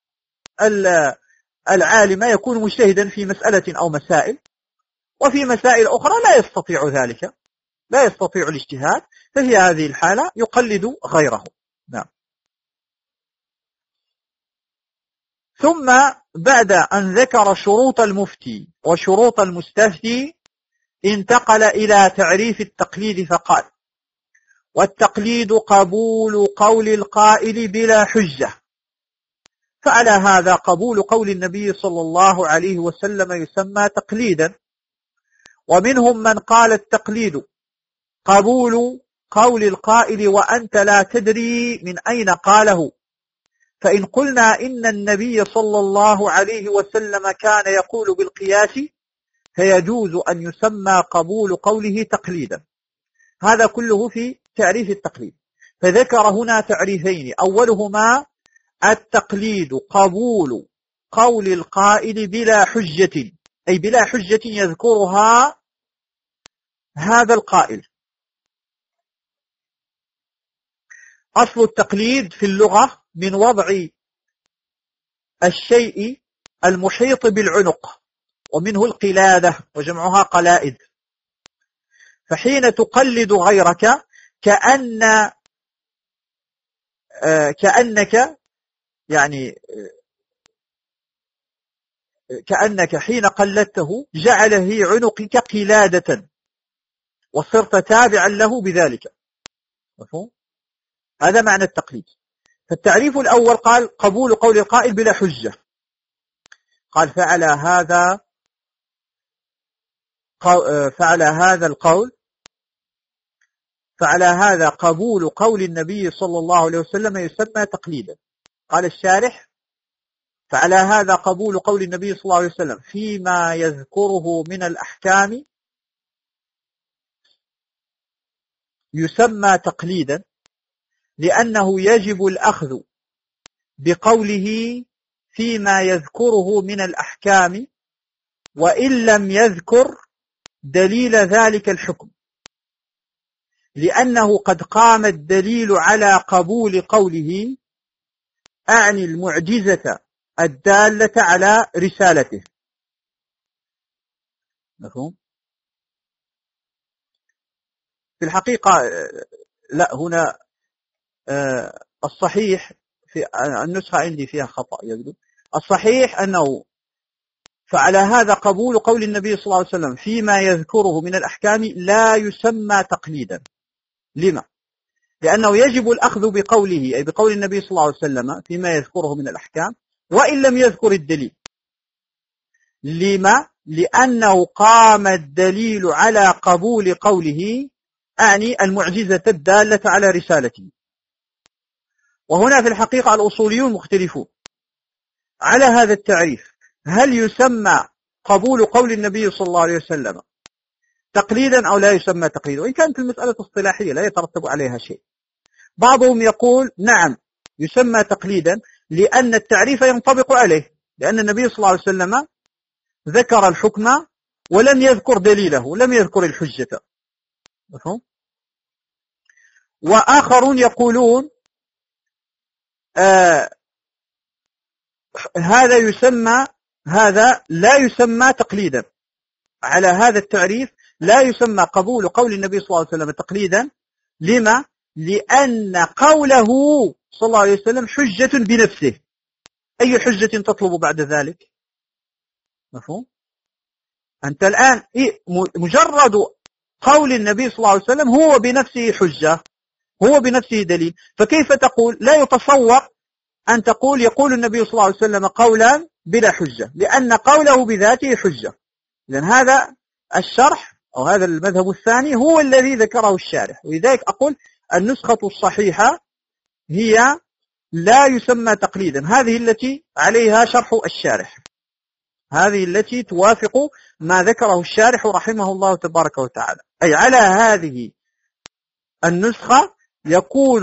العالم يكون مجتهدا في مسألة أو مسائل، وفي مسائل أخرى لا يستطيع ذلك، لا يستطيع الاجتهاد، ففي هذه الحالة يقلد غيره. نعم. ثم بعد أن ذكر شروط المفتي وشروط المستفتي انتقل إلى تعريف التقليد فقال: والتقليد قبول قول القائل بلا حجة. فعلى هذا قبول قول النبي صلى الله عليه وسلم يسمى تقليدا. ومنهم من قال التقليد قبول قول القائل وأنت لا تدري من أين قاله، فإن قلنا إن النبي صلى الله عليه وسلم كان يقول بالقياس فيجوز أن يسمى قبول قوله تقليدا. هذا كله في تعريف التقليد. فذكر هنا تعريفين: أولهما التقليد قبول قول القائل بلا حجة، أي بلا حجة يذكرها هذا القائل. أصل التقليد في اللغة من وضع الشيء المحيط بالعنق، ومنه القلادة وجمعها قلائد. فحين تقلد غيرك كأن كأنك يعني كأنك حين قلدته جعل في عنقك قلادة وصرت تابعا له بذلك. مفهوم؟ هذا معنى التقليد. فالتعريف الأول قال قبول قول القائل بلا حجة. قال فعلى هذا فعلى هذا القول فعلى هذا قبول قول النبي صلى الله عليه وسلم يسمى تقليدا. قال الشارح: فعلى هذا قبول قول النبي صلى الله عليه وسلم فيما يذكره من الأحكام يسمى تقليدا، لأنه يجب الأخذ بقوله فيما يذكره من الأحكام وإن لم يذكر دليل ذلك الحكم، لأنه قد قام الدليل على قبول قوله، أعني المعجزة الدالة على رسالته. مفهوم؟ في الحقيقة لا، هنا الصحيح في النسخة عندي فيها خطأ يبدو. الصحيح أنه فعلى هذا قبول قول النبي صلى الله عليه وسلم فيما يذكره من الأحكام لا يسمى تقليدا. لما؟ لأنه يجب الأخذ بقوله، أي بقول النبي صلى الله عليه وسلم فيما يذكره من الأحكام وإن لم يذكر الدليل. لما؟ لأنه قام الدليل على قبول قوله، أعني المعجزة الدالة على رسالته. وهنا في الحقيقة الأصوليون مختلفون على هذا التعريف: هل يسمى قبول قول النبي صلى الله عليه وسلم تقليدا أو لا يسمى تقليدا؟ وإن كانت المسألة اصطلاحية لا يترتب عليها شيء. بعضهم يقول نعم يسمى تقليدا لأن التعريف ينطبق عليه، لأن النبي صلى الله عليه وسلم ذكر الحكم ولم يذكر دليله، لم يذكر الحجة. مفهوم؟ وآخرون يقولون آه هذا يسمى هذا لا يسمى تقليدا. على هذا التعريف لا يسمى قبول قول النبي صلى الله عليه وسلم تقليدا. لما؟ لأن قوله صلى الله عليه وسلم حجة بنفسه. أي حجة تطلب بعد ذلك؟ مفهوم؟ أنت الآن مجرد قول النبي صلى الله عليه وسلم هو بنفسه حجة، هو بنفسه دليل. فكيف تقول؟ لا يتصور أن تقول يقول النبي صلى الله عليه وسلم قولا بلا حجة، لأن قوله بذاته حجة. لأن هذا الشرح أو هذا المذهب الثاني هو الذي ذكره الشارح. ولذلك أقول النسخة الصحيحة هي لا يسمى تقليدا، هذه التي عليها شرح الشارح، هذه التي توافق ما ذكره الشارح رحمه الله تبارك وتعالى. أي على هذه النسخة يكون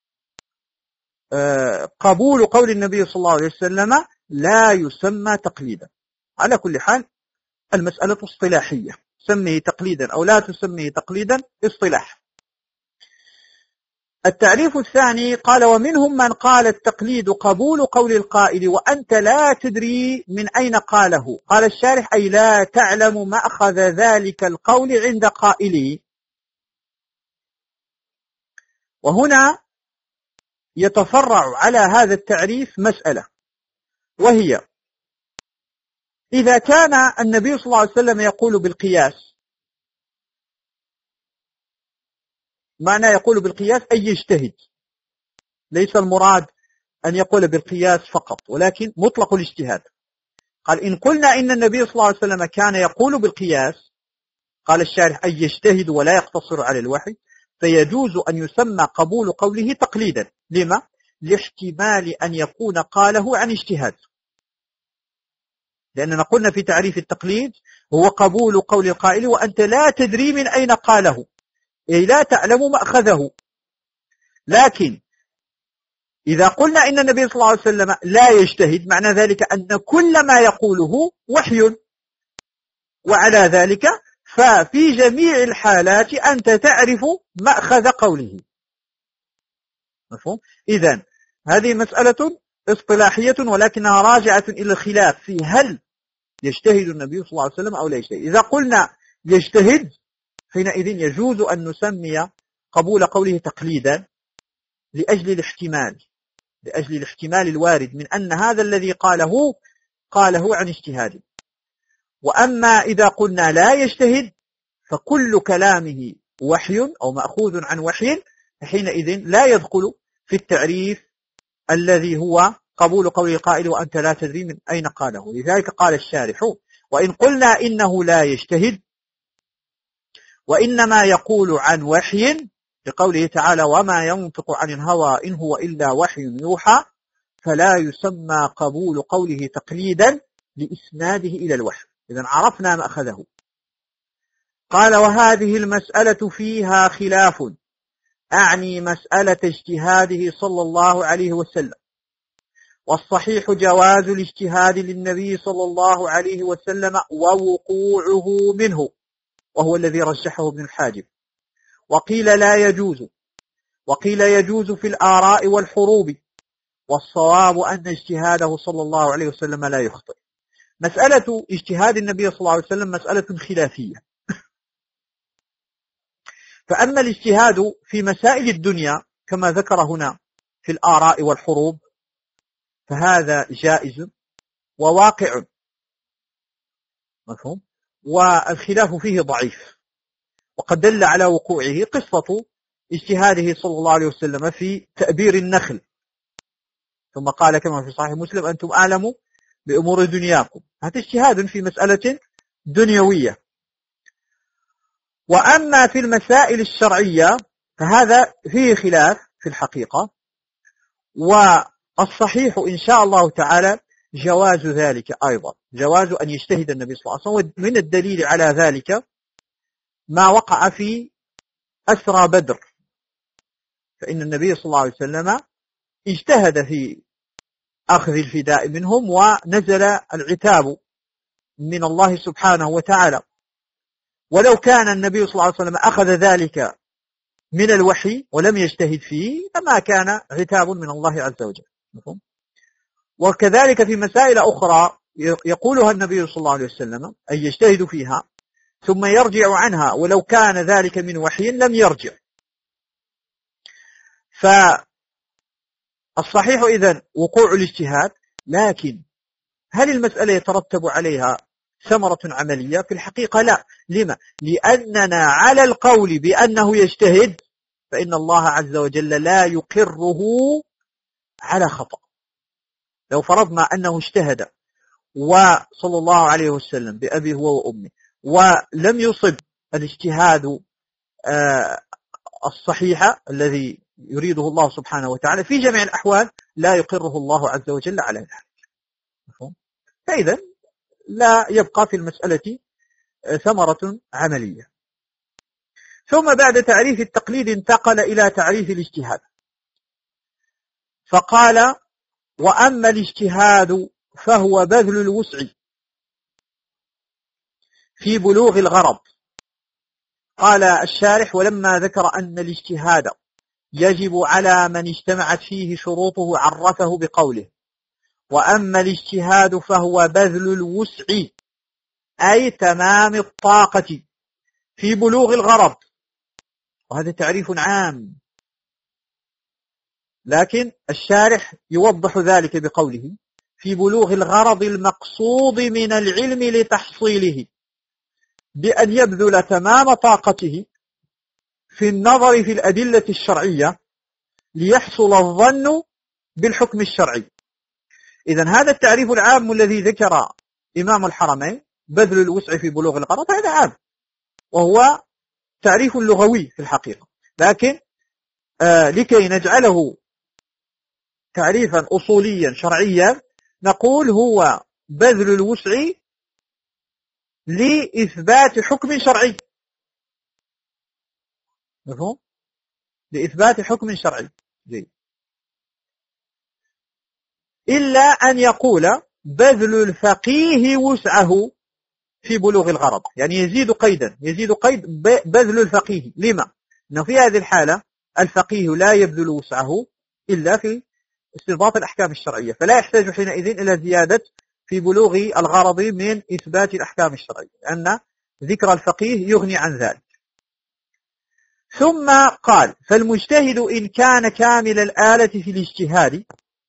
قبول قول النبي صلى الله عليه وسلم لا يسمى تقليدا. على كل حال المسألة اصطلاحية، سميه تقليدا أو لا تسميه تقليدا اصطلاح. التعريف الثاني قال ومنهم من قال التقليد قبول قول القائل وأنت لا تدري من أين قاله. قال الشارح أي لا تعلم مأخذ ذلك القول عند قائله. وهنا يتفرع على هذا التعريف مسألة، وهي إذا كان النبي صلى الله عليه وسلم يقول بالقياس، معنى يقول بالقياس أي يجتهد، ليس المراد أن يقول بالقياس فقط ولكن مطلق الاجتهاد. قال إن قلنا إن النبي صلى الله عليه وسلم كان يقول بالقياس، قال الشارح أي يجتهد ولا يقتصر على الوحي، فيجوز أن يسمى قبول قوله تقليدا. لما؟ لاحتمال أن يكون قاله عن اجتهاد. لأننا قلنا في تعريف التقليد هو قبول قول القائل وأنت لا تدري من أين قاله، أي لا تعلم مأخذه. لكن إذا قلنا إن النبي صلى الله عليه وسلم لا يجتهد، معنى ذلك أن كل ما يقوله وحي، وعلى ذلك ففي جميع الحالات أنت تعرف مأخذ قوله. مفهوم؟ إذن هذه مسألة اصطلاحية ولكنها راجعة إلى الخلاف في هل يجتهد النبي صلى الله عليه وسلم أو لا يجتهد. إذا قلنا يجتهد حينئذ يجوز أن نسمي قبول قوله تقليدا لأجل الاحتمال، لأجل الاحتمال الوارد من أن هذا الذي قاله قاله عن اجتهاد. وأما إذا قلنا لا يجتهد فكل كلامه وحي أو مأخوذ عن وحي، حينئذ لا يدخل في التعريف الذي هو قبول قول القائل وأنت لا تدري من أين قاله. لذلك قال الشارح وإن قلنا إنه لا يجتهد وإنما يقول عن وحي لقوله تعالى وما ينطق عن الهوى إن هو إلا وحي يوحى، فلا يسمى قبول قوله تقليدا لإسناده إلى الوحي. إذن عرفنا مأخذه. قال وهذه المسألة فيها خلاف، أعني مسألة اجتهاده صلى الله عليه وسلم. والصحيح جواز الاجتهاد للنبي صلى الله عليه وسلم ووقوعه منه، وهو الذي رجحه ابن الحاجب. وقيل لا يجوز، وقيل يجوز في الآراء والحروب، والصواب أن اجتهاده صلى الله عليه وسلم لا يخطئ. مسألة اجتهاد النبي صلى الله عليه وسلم مسألة خلافية. فأما الاجتهاد في مسائل الدنيا كما ذكر هنا في الآراء والحروب فهذا جائز وواقع، مفهوم؟ والخلاف فيه ضعيف. وقد دل على وقوعه قصة اجتهاده صلى الله عليه وسلم في تأبير النخل، ثم قال كما في صحيح مسلم أنتم أعلموا بأمور دنياكم. هذا اجتهاد في مسألة دنيوية. وأما في المسائل الشرعية فهذا فيه خلاف في الحقيقة، والصحيح إن شاء الله تعالى جواز ذلك أيضا، جواز أن يجتهد النبي صلى الله عليه وسلم. من الدليل على ذلك ما وقع في أسرى بدر، فإن النبي صلى الله عليه وسلم اجتهد في أخذ الفداء منهم، ونزل العتاب من الله سبحانه وتعالى ولو كان النبي صلى الله عليه وسلم أخذ ذلك من الوحي ولم يجتهد فيه فما كان عتاب من الله عز وجل. وكذلك في مسائل أخرى يقولها النبي صلى الله عليه وسلم أي يجتهد فيها ثم يرجع عنها ولو كان ذلك من وحي لم يرجع. فالصحيح إذن وقوع الاجتهاد، لكن هل المسألة يترتب عليها ثمرة عملية؟ في الحقيقة لا. لما؟ لأننا على القول بأنه يجتهد فإن الله عز وجل لا يقره على خطأ. لو فرضنا أنه اجتهد وصلى الله عليه وسلم بأبيه هو وأمه ولم يصب الاجتهاد الصحيح الذي يريده الله سبحانه وتعالى، في جميع الأحوال لا يقره الله عز وجل على ذلك. فإذا لا يبقى في المسألة ثمرة عملية. ثم بعد تعريف التقليد انتقل إلى تعريف الاجتهاد، فقال: وأما الاجتهاد فهو بذل الوسع في بلوغ الغرض. قال الشارح: ولما ذكر أن الاجتهاد يجب على من اجتمعت فيه شروطه عرفه بقوله: وأما الاجتهاد فهو بذل الوسع أي تمام الطاقة في بلوغ الغرض. وهذا تعريف عام، لكن الشارح يوضح ذلك بقوله: في بلوغ الغرض المقصود من العلم لتحصيله، بأن يبذل تمام طاقته في النظر في الأدلة الشرعية ليحصل الظن بالحكم الشرعي. إذن هذا التعريف العام الذي ذكر إمام الحرمين، بذل الوسع في بلوغ الغرض، هذا عام وهو تعريف لغوي في الحقيقة، لكن آه لكي نجعله تعريفا أصوليا شرعيا نقول هو بذل الوسع لإثبات حكم شرعي. مفهوم؟ لإثبات حكم شرعي. جيد. إلا أن يقول بذل الفقيه وسعه في بلوغ الغرض، يعني يزيد قيدا، يزيد قيد بذل الفقيه. لما؟ إنه في هذه الحالة الفقيه لا يبذل وسعه إلا في استنباط الأحكام الشرعية، فلا يحتاج حينئذ إلى زيادة في بلوغ الغرض من إثبات الأحكام الشرعية، لأن ذكر الفقيه يغني عن ذلك. ثم قال: فالمجتهد إن كان كامل الآلة في الاجتهاد،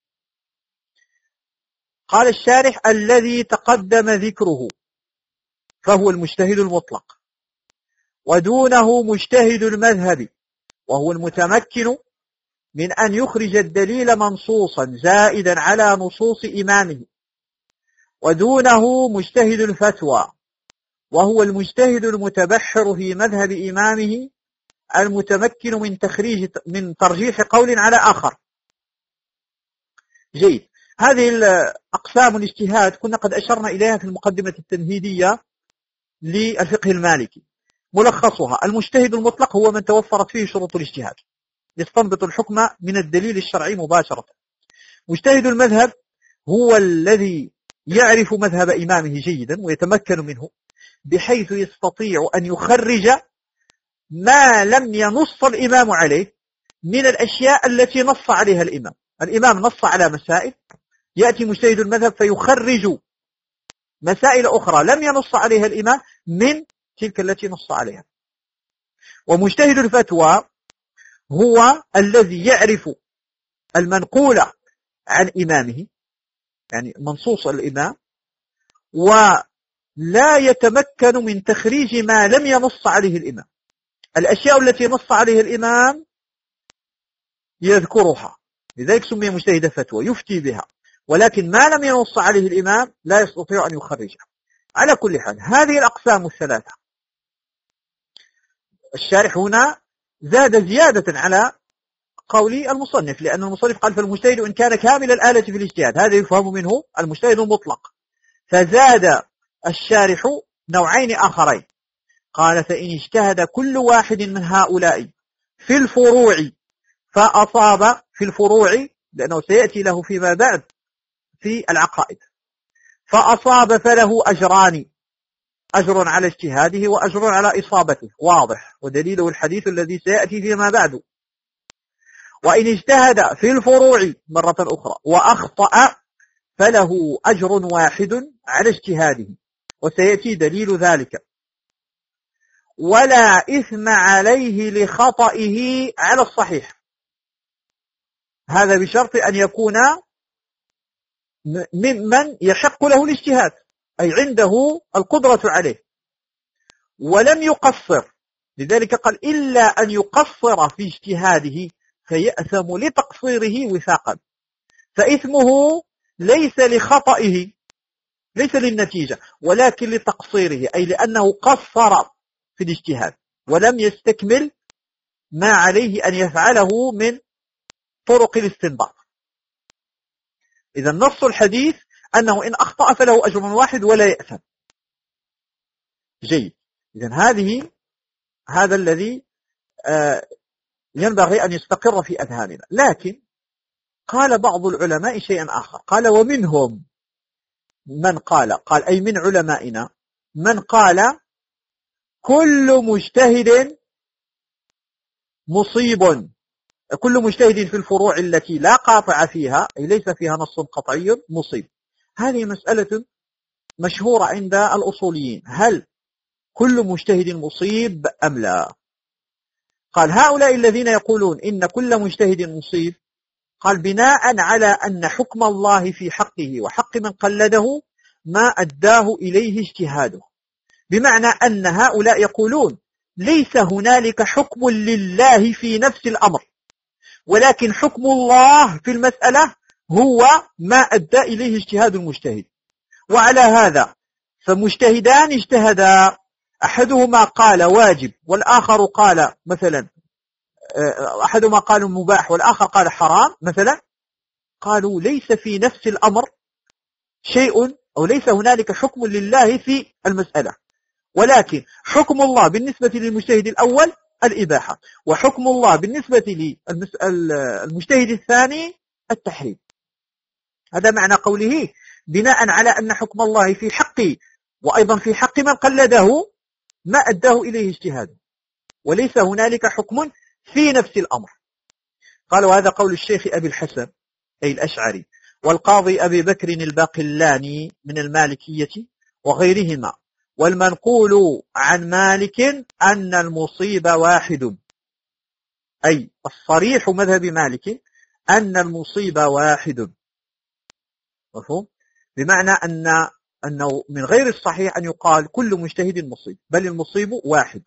قال الشارح: الذي تقدم ذكره فهو المجتهد المطلق، ودونه مجتهد المذهب وهو المتمكن من أن يخرج الدليل منصوصا زائدا على نصوص إمامه، ودونه مجتهد الفتوى وهو المجتهد المتبحر في مذهب إمامه المتمكن من تخريج من ترجيح قول على آخر. جيد. هذه الأقسام الاجتهاد كنا قد أشرنا إليها في المقدمة التمهيدية للفقه المالكي. ملخصها: المجتهد المطلق هو من توفرت فيه شروط الاجتهاد، يستنبط الحكم من الدليل الشرعي مباشرة. مجتهد المذهب هو الذي يعرف مذهب إمامه جيدا ويتمكن منه بحيث يستطيع أن يخرج ما لم ينص الإمام عليه من الأشياء التي نص عليها الإمام. الإمام نص على مسائل، يأتي مجتهد المذهب فيخرج مسائل أخرى لم ينص عليها الإمام من تلك التي نص عليها. ومجتهد الفتوى هو الذي يعرف المنقول عن إمامه، يعني منصوص الإمام، ولا يتمكن من تخريج ما لم ينص عليه الإمام. الأشياء التي نص عليها الإمام يذكرها، لذلك سمي مجتهد فتوى، يفتي بها، ولكن ما لم ينص عليه الإمام لا يستطيع أن يخرجها. على كل حال هذه الأقسام الثلاثة الشارح هنا زاد زيادة على قول المصنف، لأن المصنف قال: فالمجتهد إن كان كامل الآلة في الاجتهاد، هذا يفهم منه المجتهد المطلق. فزاد الشارح نوعين آخرين، قال: فإن اجتهد كل واحد من هؤلاء في الفروع فأصاب في الفروع، لأنه سيأتي له فيما بعد في العقائد، فأصاب فله أجران، أجر على اجتهاده وأجر على إصابته، واضح، ودليله الحديث الذي سيأتي فيما بعد. وإن اجتهد في الفروع مرة أخرى وأخطأ فله أجر واحد على اجتهاده، وسيأتي دليل ذلك. ولا إثم عليه لخطئه على الصحيح، هذا بشرط أن يكون ممن يحق له الاجتهاد، أي عنده القدرة عليه، ولم يقصر، لذلك قال إلا أن يقصر في اجتهاده فيأثم لتقصيره وفاقا، فإثمه ليس لخطئه، ليس للنتيجة، ولكن لتقصيره، أي لأنه قصر في الاجتهاد ولم يستكمل ما عليه أن يفعله من طرق الاستنباط. إذا نص الحديث أنه إن أخطأ فله أجر واحد ولا يأثم. جيد، إذا هذه هذا الذي آه ينبغي أن يستقر في أذهاننا. لكن قال بعض العلماء شيئا آخر، قال ومنهم من قال قال أي من علمائنا من قال كل مجتهد مصيب، كل مجتهد في الفروع التي لا قاطع فيها، أي ليس فيها نص قطعي، مصيب. هذه مسألة مشهورة عند الأصوليين، هل كل مجتهد مصيب أم لا؟ قال هؤلاء الذين يقولون إن كل مجتهد مصيب، قال بناء على أن حكم الله في حقه وحق من قلده ما أداه إليه اجتهاده، بمعنى أن هؤلاء يقولون ليس هنالك حكم لله في نفس الأمر، ولكن حكم الله في المسألة هو ما أدى إليه اجتهاد المجتهد. وعلى هذا فمجتهدان اجتهدا، أحدهما قال واجب والآخر قال مثلا أحدهما قال مباح والآخر قال حرام مثلا، قالوا ليس في نفس الأمر شيء، أو ليس هنالك حكم لله في المسألة، ولكن حكم الله بالنسبة للمجتهد الأول الإباحة، وحكم الله بالنسبة للمجتهد الثاني التحريم. هذا معنى قوله بناء على أن حكم الله في حقه وأيضا في حق من قلده ما أداه إليه اجتهاده، وليس هنالك حكم في نفس الأمر. قال وهذا قول الشيخ أبي الحسن أي الأشعري والقاضي أبي بكر الباقلاني من المالكية وغيرهما، والمنقول عن مالك أن المصيب واحد، أي الصريح مذهب مالك أن المصيب واحد، مفهوم؟ بمعنى أن أنه من غير الصحيح أن يقال كل مجتهد مصيب، بل المصيب واحد.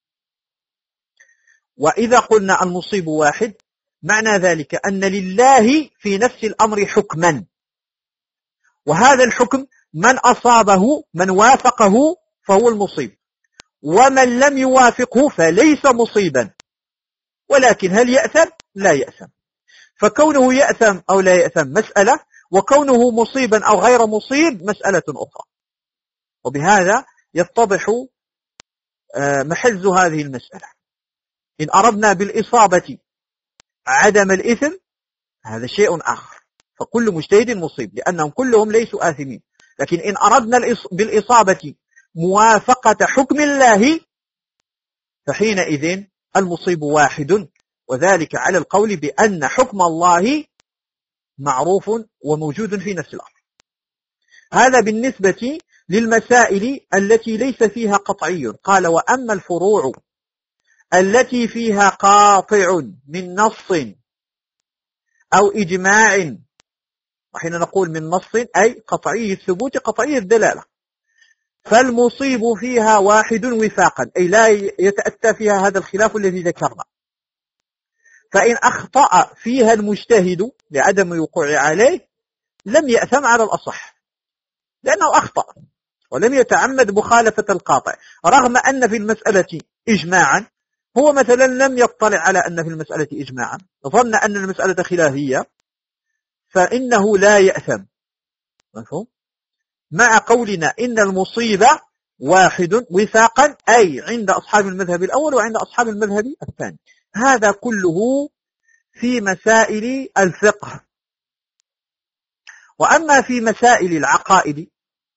وإذا قلنا المصيب واحد معنى ذلك أن لله في نفس الأمر حكما، وهذا الحكم من أصابه من وافقه فهو المصيب، ومن لم يوافقه فليس مصيبا. ولكن هل يأثم؟ لا يأثم. فكونه يأثم أو لا يأثم مسألة، وكونه مصيبا أو غير مصيب مسألة أخرى. وبهذا يتضح محز هذه المسألة. إن أردنا بالإصابة عدم الإثم هذا شيء آخر، فكل مجتهد مصيب لأنهم كلهم ليسوا آثمين. لكن إن أردنا بالإصابة موافقة حكم الله فحينئذ المصيب واحد، وذلك على القول بأن حكم الله معروف وموجود في نفس الأمر. هذا بالنسبة للمسائل التي ليس فيها قطعي. قال وأما الفروع التي فيها قاطع من نص أو إجماع، وحين نقول من نص أي قطعي الثبوت قطعي الدلالة، فالمصيب فيها واحد وفاقا، أي لا يتأتى فيها هذا الخلاف الذي ذكرنا. فإن أخطأ فيها المجتهد لعدم الوقوع عليه لم يأثم على الأصح، لأنه أخطأ ولم يتعمد مخالفة القاطع، رغم أن في المسألة إجماعا، هو مثلا لم يطلع على أن في المسألة إجماعا، ظن أن المسألة خلافية، فإنه لا يأثم، مفهوم؟ مع قولنا إن المصيبة واحد وفاقا، أي عند أصحاب المذهب الأول وعند أصحاب المذهب الثاني. هذا كله في مسائل الفقه. وأما في مسائل العقائد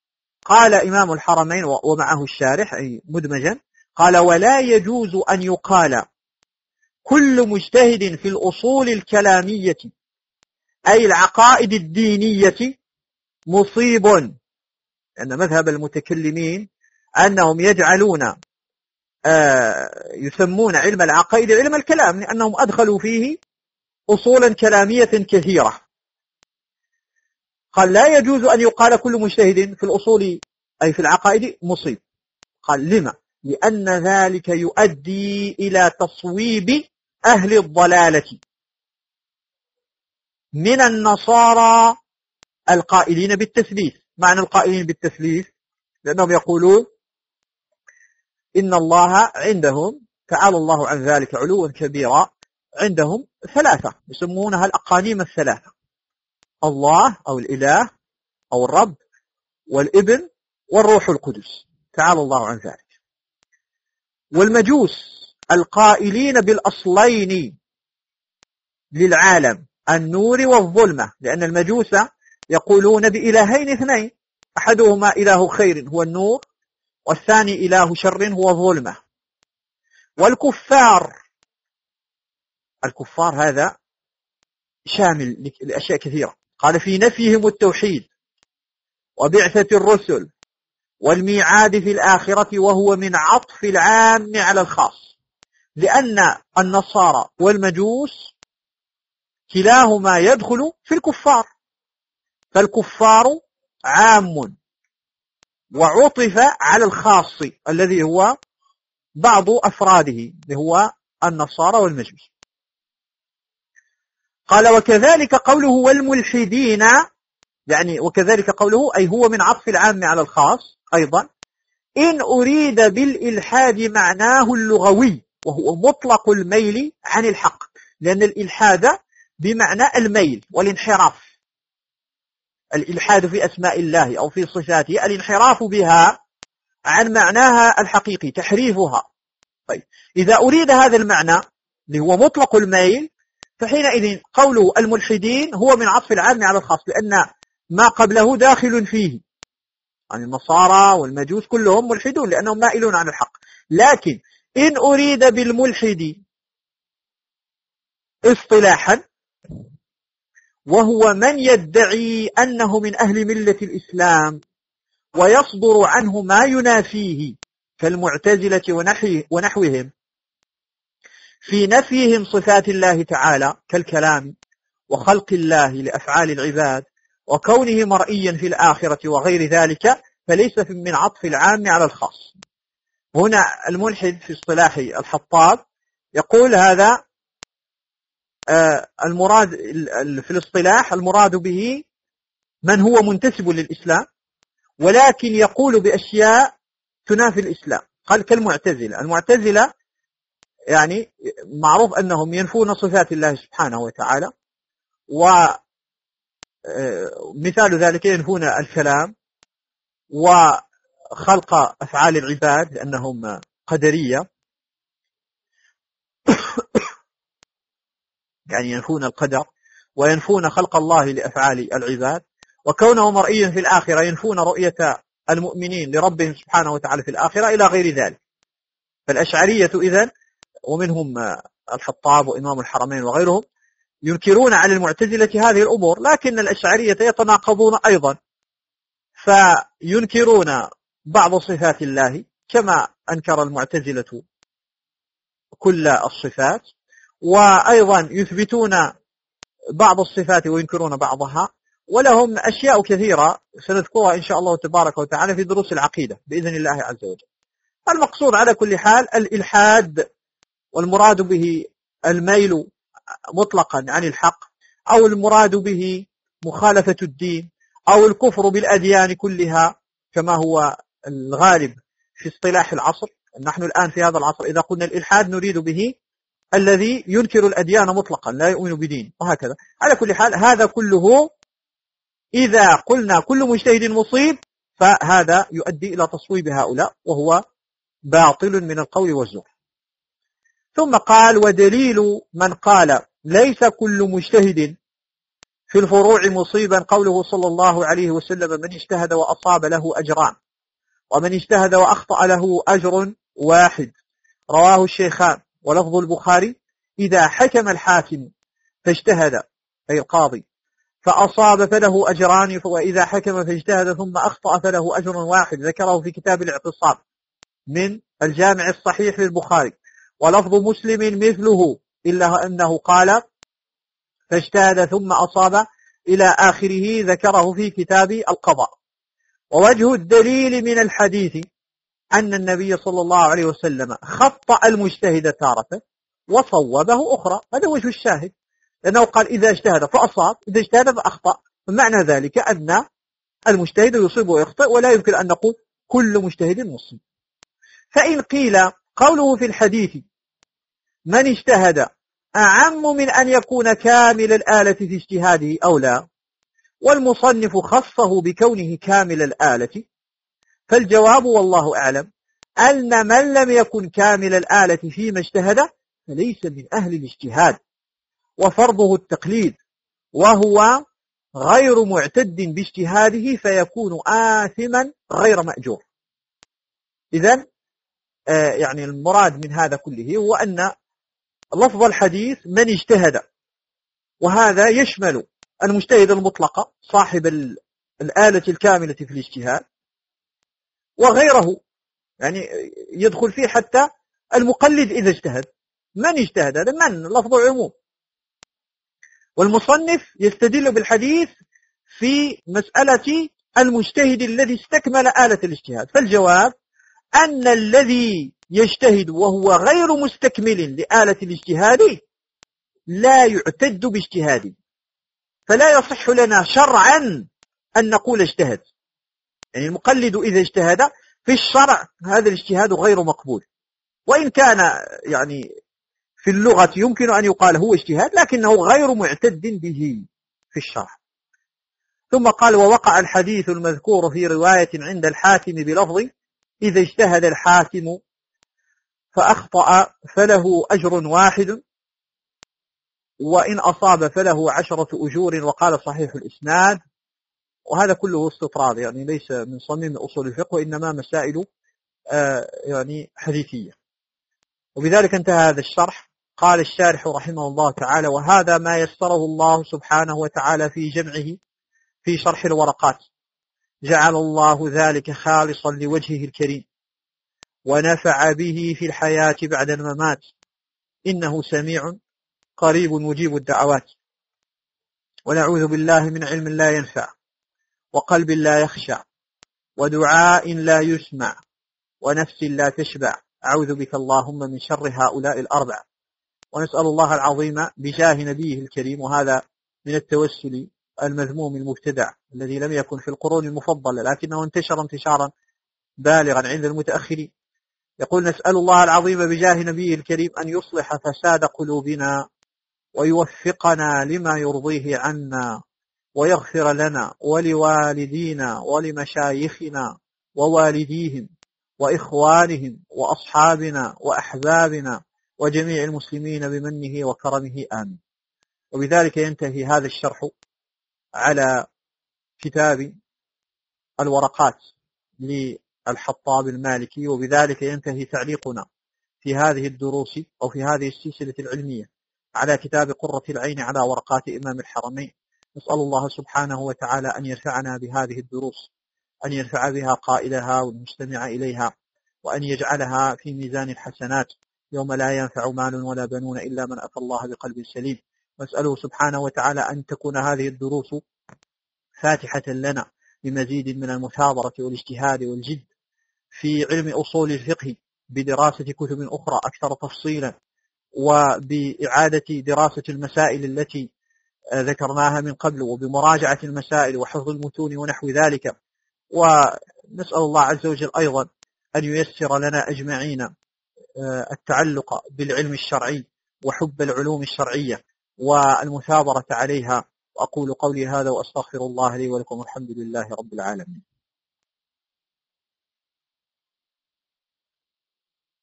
قال إمام الحرمين ومعه الشارح أي مدمجا، قال: ولا يجوز أن يقال كل مجتهد في الأصول الكلامية أي العقائد الدينية مصيب، لأن مذهب المتكلمين أنهم يجعلون آه يسمون علم العقائد علم الكلام، لأنهم أدخلوا فيه أصولا كلامية كثيرة. قال: لا يجوز أن يقال كل مجتهد في الأصول أي في العقائد مصيب. قال: لما؟ لأن ذلك يؤدي إلى تصويب أهل الضلالة من النصارى القائلين بالتثليث. معنى القائلين بالتثليث لأنهم يقولون إن الله عندهم، تعالى الله عن ذلك علوا كبيرا، عندهم ثلاثة يسمونها الأقانيم الثلاثة: الله أو الإله أو الرب والابن والروح القدس، تعالى الله عن ذلك. والمجوس القائلين بالأصلين للعالم النور والظلمة، لأن المجوس يقولون بإلهين اثنين، أحدهما إله خير هو النور، والثاني إله شر هو الظلمة. والكفار، الكفار هذا شامل لأشياء كثيرة. قال: في نفيهم التوحيد وبعثة الرسل والميعاد في الآخرة، وهو من عطف العام على الخاص، لأن النصارى والمجوس كلاهما يدخل في الكفار، فالكفار عام وعطف على الخاص الذي هو بعض أفراده اللي هو النصارى والمجوس. قال: وكذلك قوله والملحدين، يعني وكذلك قوله أي هو من عطف العام على الخاص أيضا، إن أريد بالإلحاد معناه اللغوي وهو مطلق الميل عن الحق، لأن الإلحاد بمعنى الميل والانحراف. الإلحاد في أسماء الله أو في صفاته الانحراف بها عن معناها الحقيقي، تحريفها. طيب، إذا أريد هذا المعنى اللي هو مطلق الميل، فحينئذ قوله الملحدين هو من عطف العام على الخاص، لأن ما قبله داخل فيه. يعني النصارى والمجوس كلهم ملحدون لأنهم مائلون عن الحق. لكن إن أريد بالملحد اصطلاحا وهو من يدعي أنه من أهل ملة الإسلام ويصدر عنه ما ينافيه كالمعتزلة ونحوهم في نفيهم صفات الله تعالى كالكلام وخلق الله لأفعال العباد وكونه مرئيا في الآخرة وغير ذلك، فليس من عطف العام على الخاص. هنا الملحد في اصطلاح الحطاب يقول هذا المراد في الاصطلاح المراد به من هو منتسب للإسلام ولكن يقول بأشياء تنافي الإسلام. قال كالمعتزلة. المعتزلة يعني معروف أنهم ينفون صفات الله سبحانه وتعالى، ومثال ذلك ينفون الكلام وخلق أفعال العباد لأنهم قدرية، يعني ينفون القدر وينفون خلق الله لأفعال العباد، وكونه مرئيا في الآخرة ينفون رؤية المؤمنين لربهم سبحانه وتعالى في الآخرة إلى غير ذلك. فالأشعرية إذن ومنهم الحطاب وإمام الحرمين وغيرهم ينكرون على المعتزلة هذه الأمور، لكن الأشعرية يتناقضون أيضا، فينكرون بعض صفات الله كما أنكر المعتزلة كل الصفات، وأيضا يثبتون بعض الصفات وينكرون بعضها. ولهم أشياء كثيرة سنذكرها إن شاء الله تبارك وتعالى في دروس العقيدة بإذن الله عز وجل. المقصود على كل حال الإلحاد، والمراد به الميل مطلقا عن الحق، أو المراد به مخالفة الدين، أو الكفر بالأديان كلها كما هو الغالب في اصطلاح العصر. نحن الآن في هذا العصر إذا قلنا الإلحاد نريد به الذي ينكر الأديان مطلقا لا يؤمن بدين وهكذا. على كل حال هذا كله إذا قلنا كل مجتهد مصيب فهذا يؤدي إلى تصويب هؤلاء، وهو باطل من القول والزور. ثم قال ودليل من قال ليس كل مجتهد في الفروع مصيبا قوله صلى الله عليه وسلم من اجتهد وأصاب له أجران ومن اجتهد وأخطأ له أجر واحد. رواه الشيخان ولفظ البخاري إذا حكم الحاكم فاجتهد أي القاضي فأصاب فله أجران وإذا حكم فاجتهد ثم أخطأ فله أجر واحد. ذكره في كتاب الاعتصام من الجامع الصحيح للبخاري. ولفظ مسلم مثله إلا أنه قال فاجتهد ثم أصاب إلى آخره، ذكره في كتاب القضاء. ووجه الدليل من الحديث أن النبي صلى الله عليه وسلم خطأ المجتهد تارة وصوبه أخرى، هذا وجه الشاهد، لأنه قال إذا اجتهد فأصاب إذا اجتهد فأخطأ، فمعنى ذلك أن المجتهد يصيب ويخطئ، ولا يمكن أن نقول كل مجتهد مصيب. فإن قيل قوله في الحديث من اجتهد أعم من أن يكون كامل الآلة في اجتهاده أو لا، والمصنف خصه بكونه كامل الآلة، فالجواب والله أعلم أن من لم يكن كامل الآلة فيما اجتهد فليس من أهل الاجتهاد وفرضه التقليد، وهو غير معتد باجتهاده فيكون آثما غير مأجور. إذن آه يعني المراد من هذا كله هو أن لفظ الحديث من اجتهد، وهذا يشمل المجتهد المطلق صاحب الآلة الكاملة في الاجتهاد وغيره، يعني يدخل فيه حتى المقلد إذا اجتهد. من اجتهد هذا من لفظ عموم. والمصنف يستدل بالحديث في مسألة المجتهد الذي استكمل آلة الاجتهاد، فالجواب أن الذي يجتهد وهو غير مستكمل لآلة الاجتهاد لا يعتد باجتهاده، فلا يصح لنا شرعا أن نقول اجتهد. يعني المقلد إذا اجتهد في الشرع هذا الاجتهاد غير مقبول، وإن كان يعني في اللغة يمكن أن يقال هو اجتهاد لكنه غير معتد به في الشرع. ثم قال ووقع الحديث المذكور في رواية عند الحاكم بلفظ إذا اجتهد الحاكم فأخطأ فله أجر واحد وإن أصاب فله عشرة أجور، وقال صحيح الإسناد. وهذا كله استطراد، يعني ليس من صميم أصول الفقه وإنما مسائل آه يعني حديثية. وبذلك انتهى هذا الشرح. قال الشارح رحمه الله تعالى وهذا ما يسره الله سبحانه وتعالى في جمعه في شرح الورقات، جعل الله ذلك خالصا لوجهه الكريم ونفع به في الحياة بعد الممات، إنه سميع قريب مجيب الدعوات. ونعوذ بالله من علم لا ينفع وقلب لا يخشع ودعاء لا يسمع ونفس لا تشبع. أعوذ بك اللهم من شر هؤلاء الأربع. ونسأل الله العظيم بجاه نبيه الكريم، وهذا من التوسل المذموم المبتدع الذي لم يكن في القرون المفضلة لكنه انتشر انتشارا بالغا عند المتأخرين. يقول نسأل الله العظيم بجاه نبيه الكريم أن يصلح فساد قلوبنا ويوفقنا لما يرضيه عنا، ويغفر لنا ولوالدينا ولمشايخنا ووالديهم وإخوانهم وأصحابنا وأحبابنا وجميع المسلمين بمنه وكرمه آمين. وبذلك ينتهي هذا الشرح على كتاب الورقات للحطاب المالكي، وبذلك ينتهي تعليقنا في هذه الدروس أو في هذه السلسلة العلمية على كتاب قرة العين على ورقات إمام الحرمين. نسأل الله سبحانه وتعالى أن ينفعنا بهذه الدروس، أن ينفع بها قائلها والمستمع إليها، وأن يجعلها في ميزان الحسنات يوم لا ينفع مال ولا بنون إلا من أتى الله بقلب سليم. وأسأله سبحانه وتعالى أن تكون هذه الدروس فاتحة لنا بمزيد من المثابرة والاجتهاد والجد في علم أصول الفقه بدراسة كتب أخرى أكثر تفصيلا، وبإعادة دراسة المسائل التي ذكرناها من قبل، وبمراجعة المسائل وحفظ المتون ونحو ذلك. ونسأل الله عز وجل أيضا أن ييسر لنا أجمعين التعلق بالعلم الشرعي وحب العلوم الشرعية والمثابرة عليها. وأقول قولي هذا وأستغفر الله لي ولكم، الحمد لله رب العالمين.